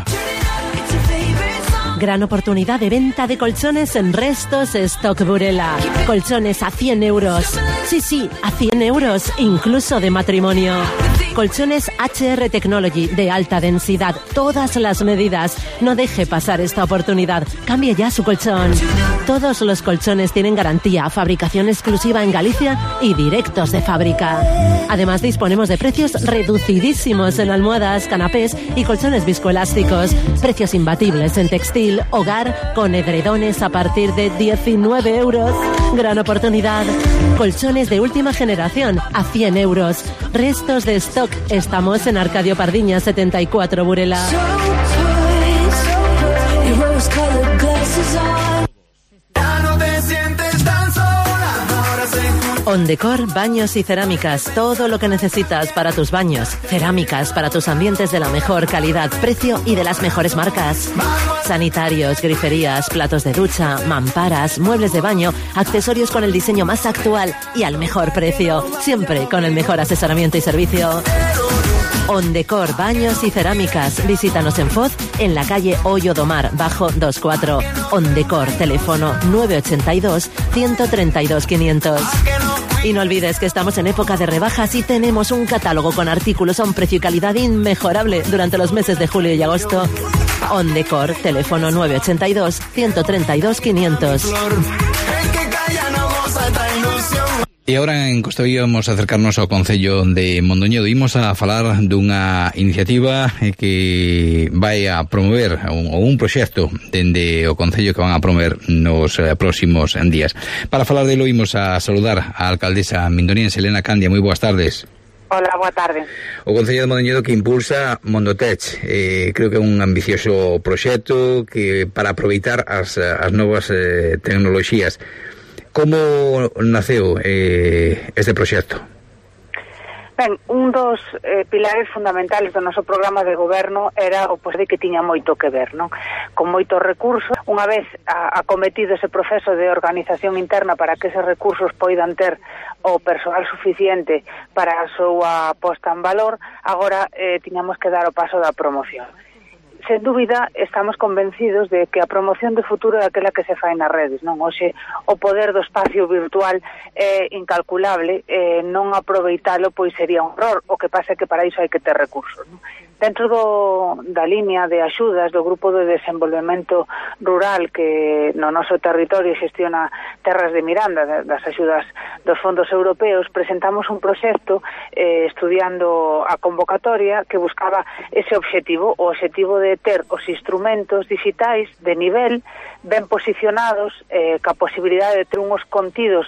Gran oportunidad de venta de colchones en Restos Stock Burela. Colchones a 100 euros. Sí, a 100 euros, incluso de matrimonio. Colchones HR Technology de alta densidad, todas las medidas. No deje pasar esta oportunidad. Cambie ya su colchón. Todos los colchones tienen garantía, fabricación exclusiva en Galicia y directos de fábrica. Además, disponemos de precios reducidísimos en almohadas, canapés y colchones viscoelásticos. Precios imbatibles en textil, hogar, con edredones a partir de 19 euros. Gran oportunidad. Colchones de última generación a 100 euros. Restos de stock. Estamos en Arcadio Pardiñas 74, Burela. Ya no te sientes tan sola, ahora se escucha. Ondecor, baños y cerámicas. Todo lo que necesitas para tus baños. Cerámicas para tus ambientes de la mejor calidad, precio y de las mejores marcas. Sanitarios, griferías, platos de ducha, mamparas, muebles de baño, accesorios con el diseño más actual y al mejor precio. Siempre con el mejor asesoramiento y servicio. Ondecor, baños y cerámicas. Visítanos en Foz, en la calle Hoyo do Mar, bajo 24. Ondecor, teléfono 982 132 500. Y no olvides que estamos en época de rebajas y tenemos un catálogo con artículos a un precio y calidad inmejorable durante los meses de julio y agosto. Ondecor, teléfono 982 132 500. E agora en Costa Viva vamos a acercarnos ao Concello de Mondoñedo. Imos a falar dunha iniciativa que vai a promover un proxecto dende o Concello que van a promover nos próximos días. Para falar delo imos a saludar a alcaldesa mindoniense Elena Candia. Moi boas tardes. Hola, boa tarde. O Concello de Mondoñedo que impulsa Mondotech, creo que é un ambicioso proxecto que para aproveitar as novas tecnoloxías. Como naceu este proxecto? Ben, un dos pilares fundamentales do noso programa de goberno era o poder que tiña moito que ver, non? Con moitos recursos, unha vez acometido ese proceso de organización interna para que eses recursos poidan ter o persoal suficiente para a súa posta en valor, agora tiñamos que dar o paso da promoción. Sen dúbida, estamos convencidos de que a promoción de futuro é aquela que se fai nas redes, non? Hoxe, o poder do espacio virtual é incalculable, non aproveitalo pois sería un error, o que pasa é que para iso hai que ter recursos, non? Dentro da línea de axudas do Grupo de Desenvolvemento Rural que no noso territorio xestiona Terras de Miranda, das axudas dos fondos europeos, presentamos un proxecto estudiando a convocatoria que buscaba ese obxectivo, o obxectivo de ter os instrumentos digitais de nivel ben posicionados, ca posibilidade de ter unhos contidos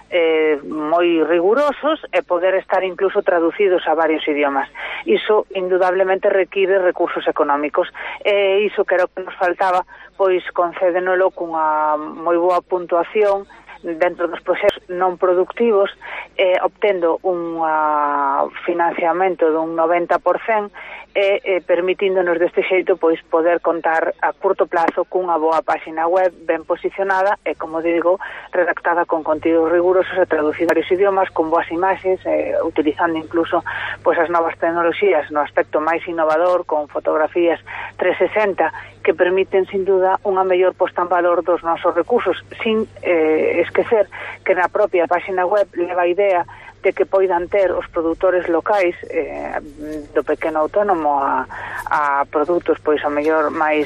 moi rigurosos e poder estar incluso traducidos a varios idiomas. Iso indudablemente require recursos económicos e iso que era o que nos faltaba, pois concédenolo cunha moi boa puntuación dentro dos procesos non productivos, obtendo un financiamento dun 90% e permitíndonos deste xeito pois poder contar a curto plazo cunha boa páxina web ben posicionada e, como digo, redactada con contidos rigurosos e traducida a varios idiomas, con boas imaxes, utilizando incluso pois as novas tecnoloxías no aspecto máis innovador, con fotografías 360 que permiten, sin duda, unha mellor posta en valor dos nosos recursos, sin esquecer que na propia páxina web leva a idea de que poidan ter os produtores locais do pequeno autónomo a produtos pois a mellor máis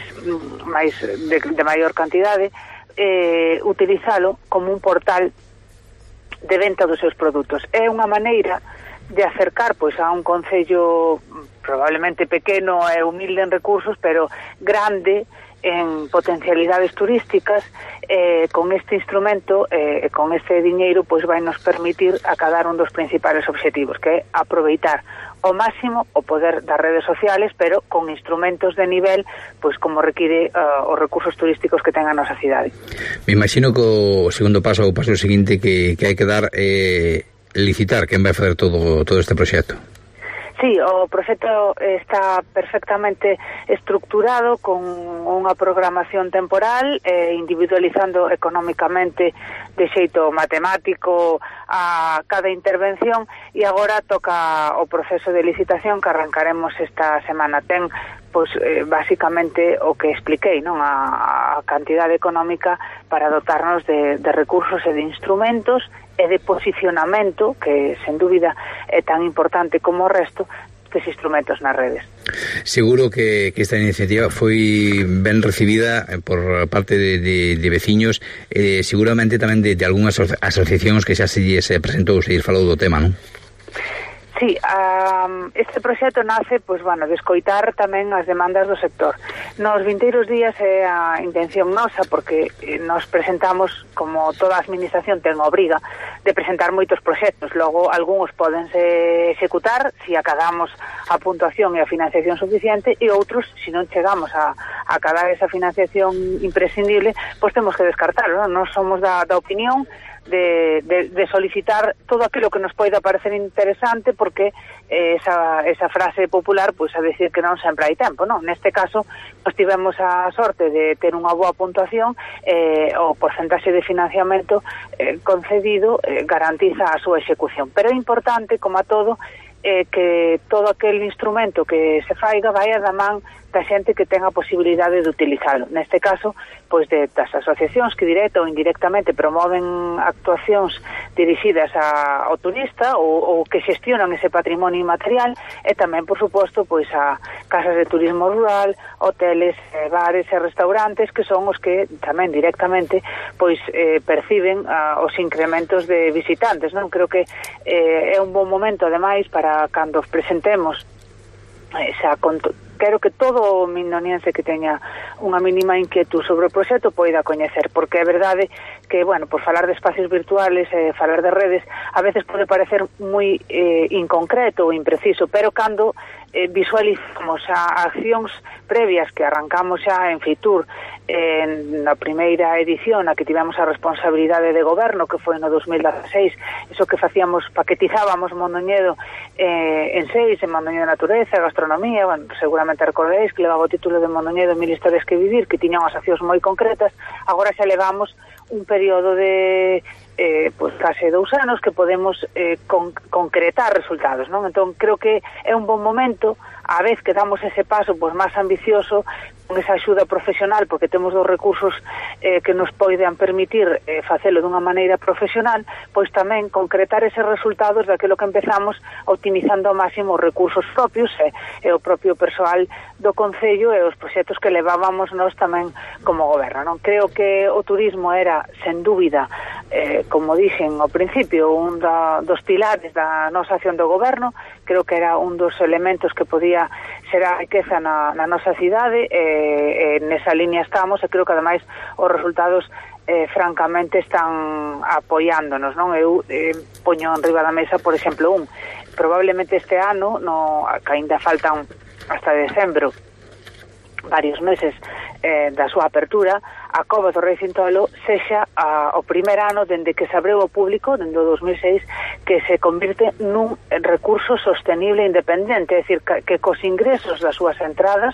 de maior cantidade, utilizalo como un portal de venta dos seus produtos. É unha maneira de acercar pois a un concello probablemente pequeno e humilde en recursos, pero grande en potencialidades turísticas. Con este instrumento e con este diñeiro pois vai nos permitir acadar un dos principales obxectivos, que é aproveitar ao máximo o poder das redes sociales, pero con instrumentos de nivel pois como require os recursos turísticos que ten a nosa cidade. Me imagino que o segundo paso, o paso seguinte que hai que dar é licitar quen vai fazer todo este proxecto. Sí, o proxecto está perfectamente estructurado con unha programación temporal, individualizando económicamente de xeito matemático a cada intervención, e agora toca o proceso de licitación que arrancaremos esta semana. Ten pois basicamente o que expliquei, non? A cantidade económica para dotarnos de recursos e de instrumentos e de posicionamento, que sen dúbida é tan importante como o resto destes instrumentos nas redes. Seguro que esta iniciativa foi ben recibida por parte de veciños, seguramente tamén de algunhas asociacións que xa se presentou, se falou do tema, non? Sí, este proxecto nace, pois, bueno, de escoitar tamén as demandas do sector. Nos vinteiros días é a intención nosa, porque nos presentamos, como toda a administración ten a obriga de presentar moitos proxectos, logo algúns pódense executar se acadamos a puntuación e a financiación suficiente, e outros, se non chegamos a acadar esa financiación imprescindible, pois temos que descartarlo, non? Nos somos da opinión de solicitar todo aquilo que nos poida parecer interesante, porque esa frase popular, pois a decir que non sempre hai tempo, non? Neste caso, nós tivemos a sorte de ter unha boa puntuación, o porcentaxe de financiamento concedido garantiza a súa execución. Pero é importante, como a todo, que todo aquel instrumento que se faiga vai da man da xente que ten a posibilidade de utilizalo. Neste caso, pois das asociacións que directa ou indirectamente promoven actuacións dirixidas ao turista ou que xestionan ese patrimonio inmaterial, e tamén, por suposto, pois a casas de turismo rural, hoteles, bares e restaurantes, que son os que tamén directamente pois perciben os incrementos de visitantes, non? Creo que é un bon momento, ademais, para cando presentemos quero que todo o mindoniense que teña unha mínima inquietud sobre o proxecto poida coñecer, porque é verdade que, bueno, por falar de espacios virtuales, falar de redes, a veces pode parecer moi inconcreto ou impreciso, pero cando visualizamos a accións previas que arrancamos xa en Fitur, na primeira edición na que tivemos a responsabilidade de goberno, que foi no 2016, iso que facíamos, paquetizábamos Mondoñedo en 6, en Mondoñedo de Natureza, Gastronomía, bueno, seguramente recordaréis que levaba o título de Mondoñedo 1000 historias que vivir, que tiñan as accións moi concretas. Agora xa levamos un período de pois case 2 anos que podemos concretar resultados, non? Entón creo que é un bon momento, a vez que damos ese paso pois máis ambicioso, con esa axuda profesional, porque temos dos recursos que nos poden permitir facelo dunha maneira profesional, pois tamén concretar eses resultados daquilo que empezamos, optimizando ao máximo os recursos propios e o propio persoal do Concello e os proxectos que levábamos nós tamén como goberno, non? Creo que o turismo era, sen dúbida, como dixen ao principio, un dos pilares da nosa acción do goberno. Creo que era un dos elementos que podía ser a riqueza na nosa cidade, nesa línea estamos, e creo que ademais os resultados francamente están apoiándonos, non? Eu poño en riba da mesa, por exemplo, probablemente este ano, que ainda faltan hasta decembro varios meses da súa apertura, a Cova do Rei Cintolo sexa o primer ano dende que se abreu ao público, dende o 2006, que se convirte nun recurso sostenible e independente, é dicir, que cos ingresos das súas entradas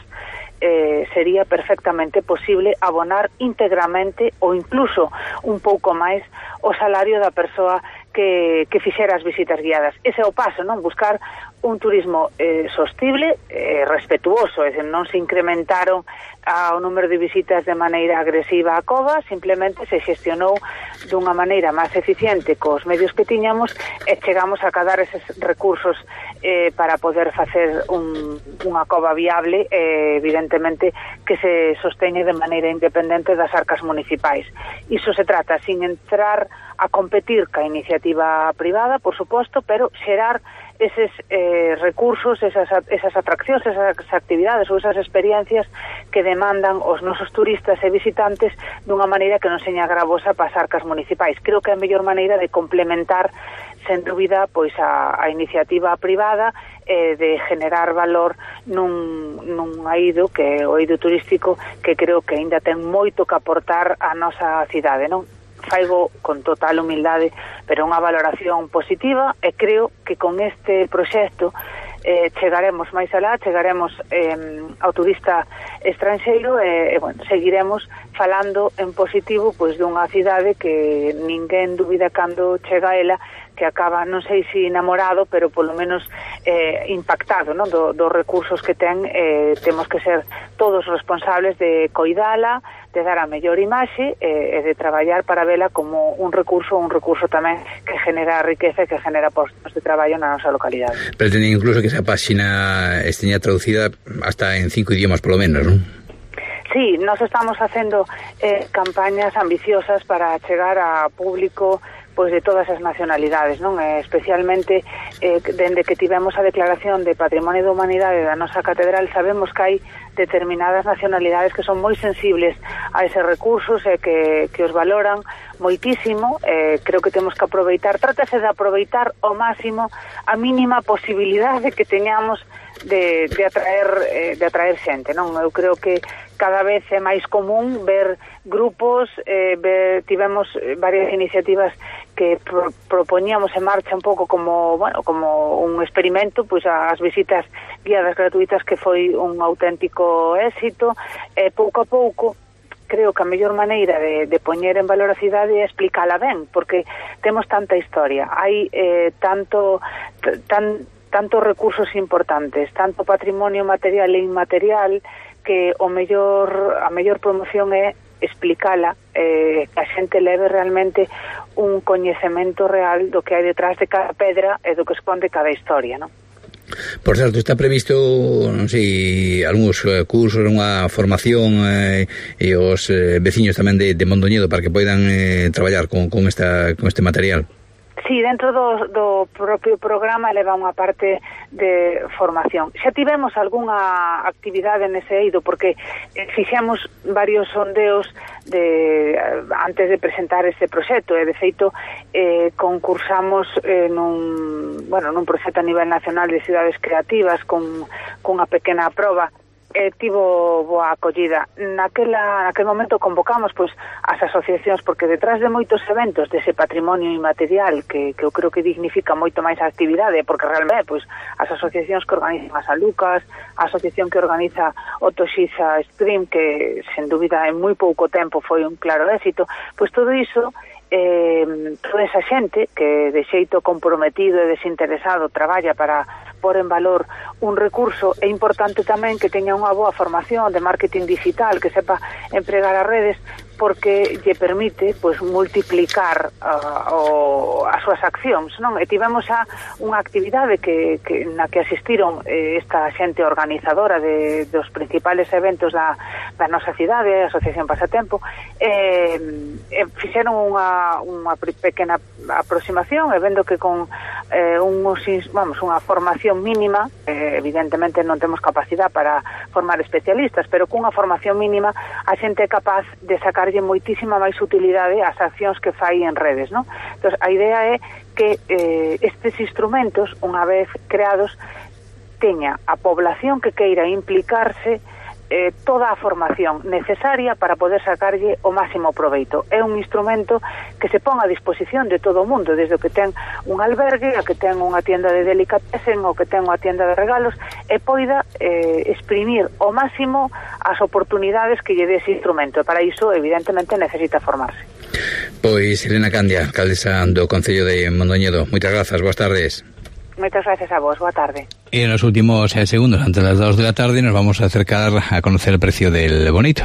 sería perfectamente posible abonar íntegramente ou incluso un pouco máis o salario da persoa que fixera as visitas guiadas. Ese é o paso, non? Buscar un turismo sostible, respetuoso, é dicir, non se incrementaron o número de visitas de maneira agresiva á cova, simplemente se xestionou dunha maneira máis eficiente cos medios que tiñamos e chegamos a cadar eses recursos para poder facer unha cova viable, evidentemente que se sosteñe de maneira independente das arcas municipais. Iso se trata, sin entrar a competir ca iniciativa privada, por suposto, pero xerar eses recursos, esas atraccións, esas actividades ou esas experiencias que demandan os nosos turistas e visitantes dunha maneira que non seña gravosa para as arcas municipais. Creo que é a mellor maneira de complementar, sen dúbida, pois a iniciativa privada, de generar valor nun eido, que é o eido turístico, que creo que ainda ten moito que aportar á nosa cidade, non? Faigo con total humildade, pero unha valoración positiva, e creo que con este proxecto chegaremos máis alá, chegaremos ao turista estranxeiro e bueno, seguiremos falando en positivo pois dunha cidade que ninguén dubida cando chega a ela, que acaba, non sei se enamorado, pero polo menos impactado, non? Dos recursos que ten. Temos que ser todos responsables de coidala, de dar a mellor imaxe e de traballar para vela como un recurso tamén que genera riqueza e que genera postos de traballo na nosa localidade. Pretende incluso que esa páxina esteña traducida hasta en 5 idiomas polo menos, non? Sí, nós estamos facendo campañas ambiciosas para chegar a público pois de todas as nacionalidades, non? Especialmente dende que tivemos a declaración de Patrimonio da Humanidade da nosa catedral, sabemos que hai determinadas nacionalidades que son moi sensibles a eses recursos e que os valoran moitísimo. Creo que temos que aproveitar, trátase de aproveitar ao máximo a mínima posibilidade que teñamos de atraer xente, non? Eu creo que cada vez é máis común ver grupos, tivemos varias iniciativas que propoñíamos en marcha un pouco como un experimento, pois as visitas guiadas gratuitas, que foi un auténtico éxito. Pouco a pouco creo que a mellor maneira de poñer en valor a cidade é explicala ben, porque temos tanta historia, hai tantos recursos importantes, tanto patrimonio material e inmaterial, que a mellor promoción é explicala, que a xente leve realmente un coñecemento real do que hai detrás de cada pedra e do que esconde cada historia, non? Por certo, está previsto, non sei, algúns cursos, unha formación e os veciños tamén de Mondoñedo para que poidan traballar con este material? Sí, dentro do propio programa leva unha parte de formación. Xa tivemos algunha actividade nese eido, porque fixemos varios sondeos antes de presentar ese proxecto, e de feito concursamos nun proxecto a nivel nacional de cidades creativas cunha pequena proba. Tivo boa acollida. Naquel momento convocamos as asociacións, porque detrás de moitos eventos dese patrimonio inmaterial que eu creo que dignifica moito máis a actividade, porque realmente as asociacións que organizan a San Lucas, a asociación que organiza o Toxiza Stream, que sen dúbida en moi pouco tempo foi un claro éxito, todo iso, toda esa xente que de xeito comprometido e desinteresado traballa para pôr en valor un recurso, é importante tamén que teña unha boa formación de marketing digital, que sepa empregar as redes, porque lle permite multiplicar as súas accións, non? E tivemos unha actividade na que asistiron esta xente organizadora dos principales eventos da nosa cidade, a Asociación Pasatempo, fixeron unha pequena aproximación, e vendo que con unha formación mínima, evidentemente non temos capacidade para formar especialistas, pero cunha formación mínima a xente é capaz de sacar moitísima máis utilidade ás accións que fai en redes, non? Entón, a idea é que estes instrumentos, unha vez creados, teña a población que queira implicarse toda a formación necesaria para poder sacarlle o máximo proveito. É un instrumento que se pon a disposición de todo o mundo, desde o que ten un albergue, a que ten unha tienda de delicatessen, ou que ten unha tienda de regalos, e poida exprimir o máximo as oportunidades que lle dé ese instrumento. E para iso, evidentemente, necesita formarse. Pois Elena Candia, alcaldesa do Concello de Mondoñedo, moitas grazas, boas tardes. Moitas gracias a vos, boa tarde. Y en los últimos segundos, antes de las 2 de la tarde, nos vamos a acercar a conocer el precio del bonito.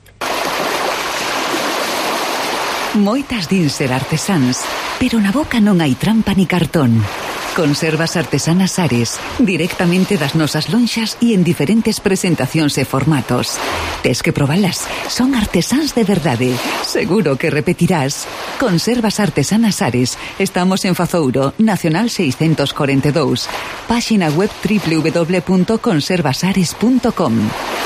Moitas din ser artesáns, pero na boca non hai trampa ni cartón. Conservas artesanas Ares, directamente das nosas lonxas e en diferentes presentacións e formatos. Tes que probalas, son artesáns de verdade. Seguro que repetirás. Conservas artesanas Ares. Estamos en Fazouro, Nacional 642. Páxina web www.conservasares.com.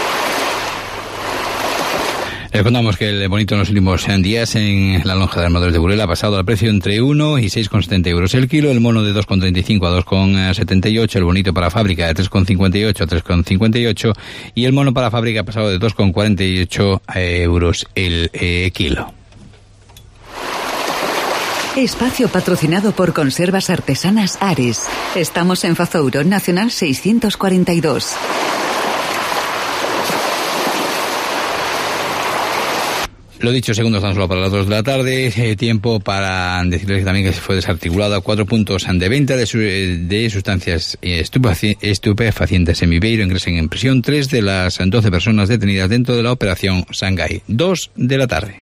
Les contamos que el bonito en los últimos días en la lonja de Armadores de Burela ha pasado al precio entre 1 y 6,70 euros el kilo, el mono de 2,35 a 2,78, el bonito para fábrica de 3,58 a 3,58 y el mono para fábrica ha pasado de 2,48 euros el kilo. Espacio patrocinado por Conservas Artesanas Ares. Estamos en Fazouro, Nacional 642. Lo dicho, segundos tan solo para las 2 de la tarde. Tiempo para decirles también que se fue desarticulado a 4 puntos de venta de sustancias estupefacientes en Viveiro. Ingresan en prisión 3 de las 12 personas detenidas dentro de la operación Shanghái. 2 de la tarde.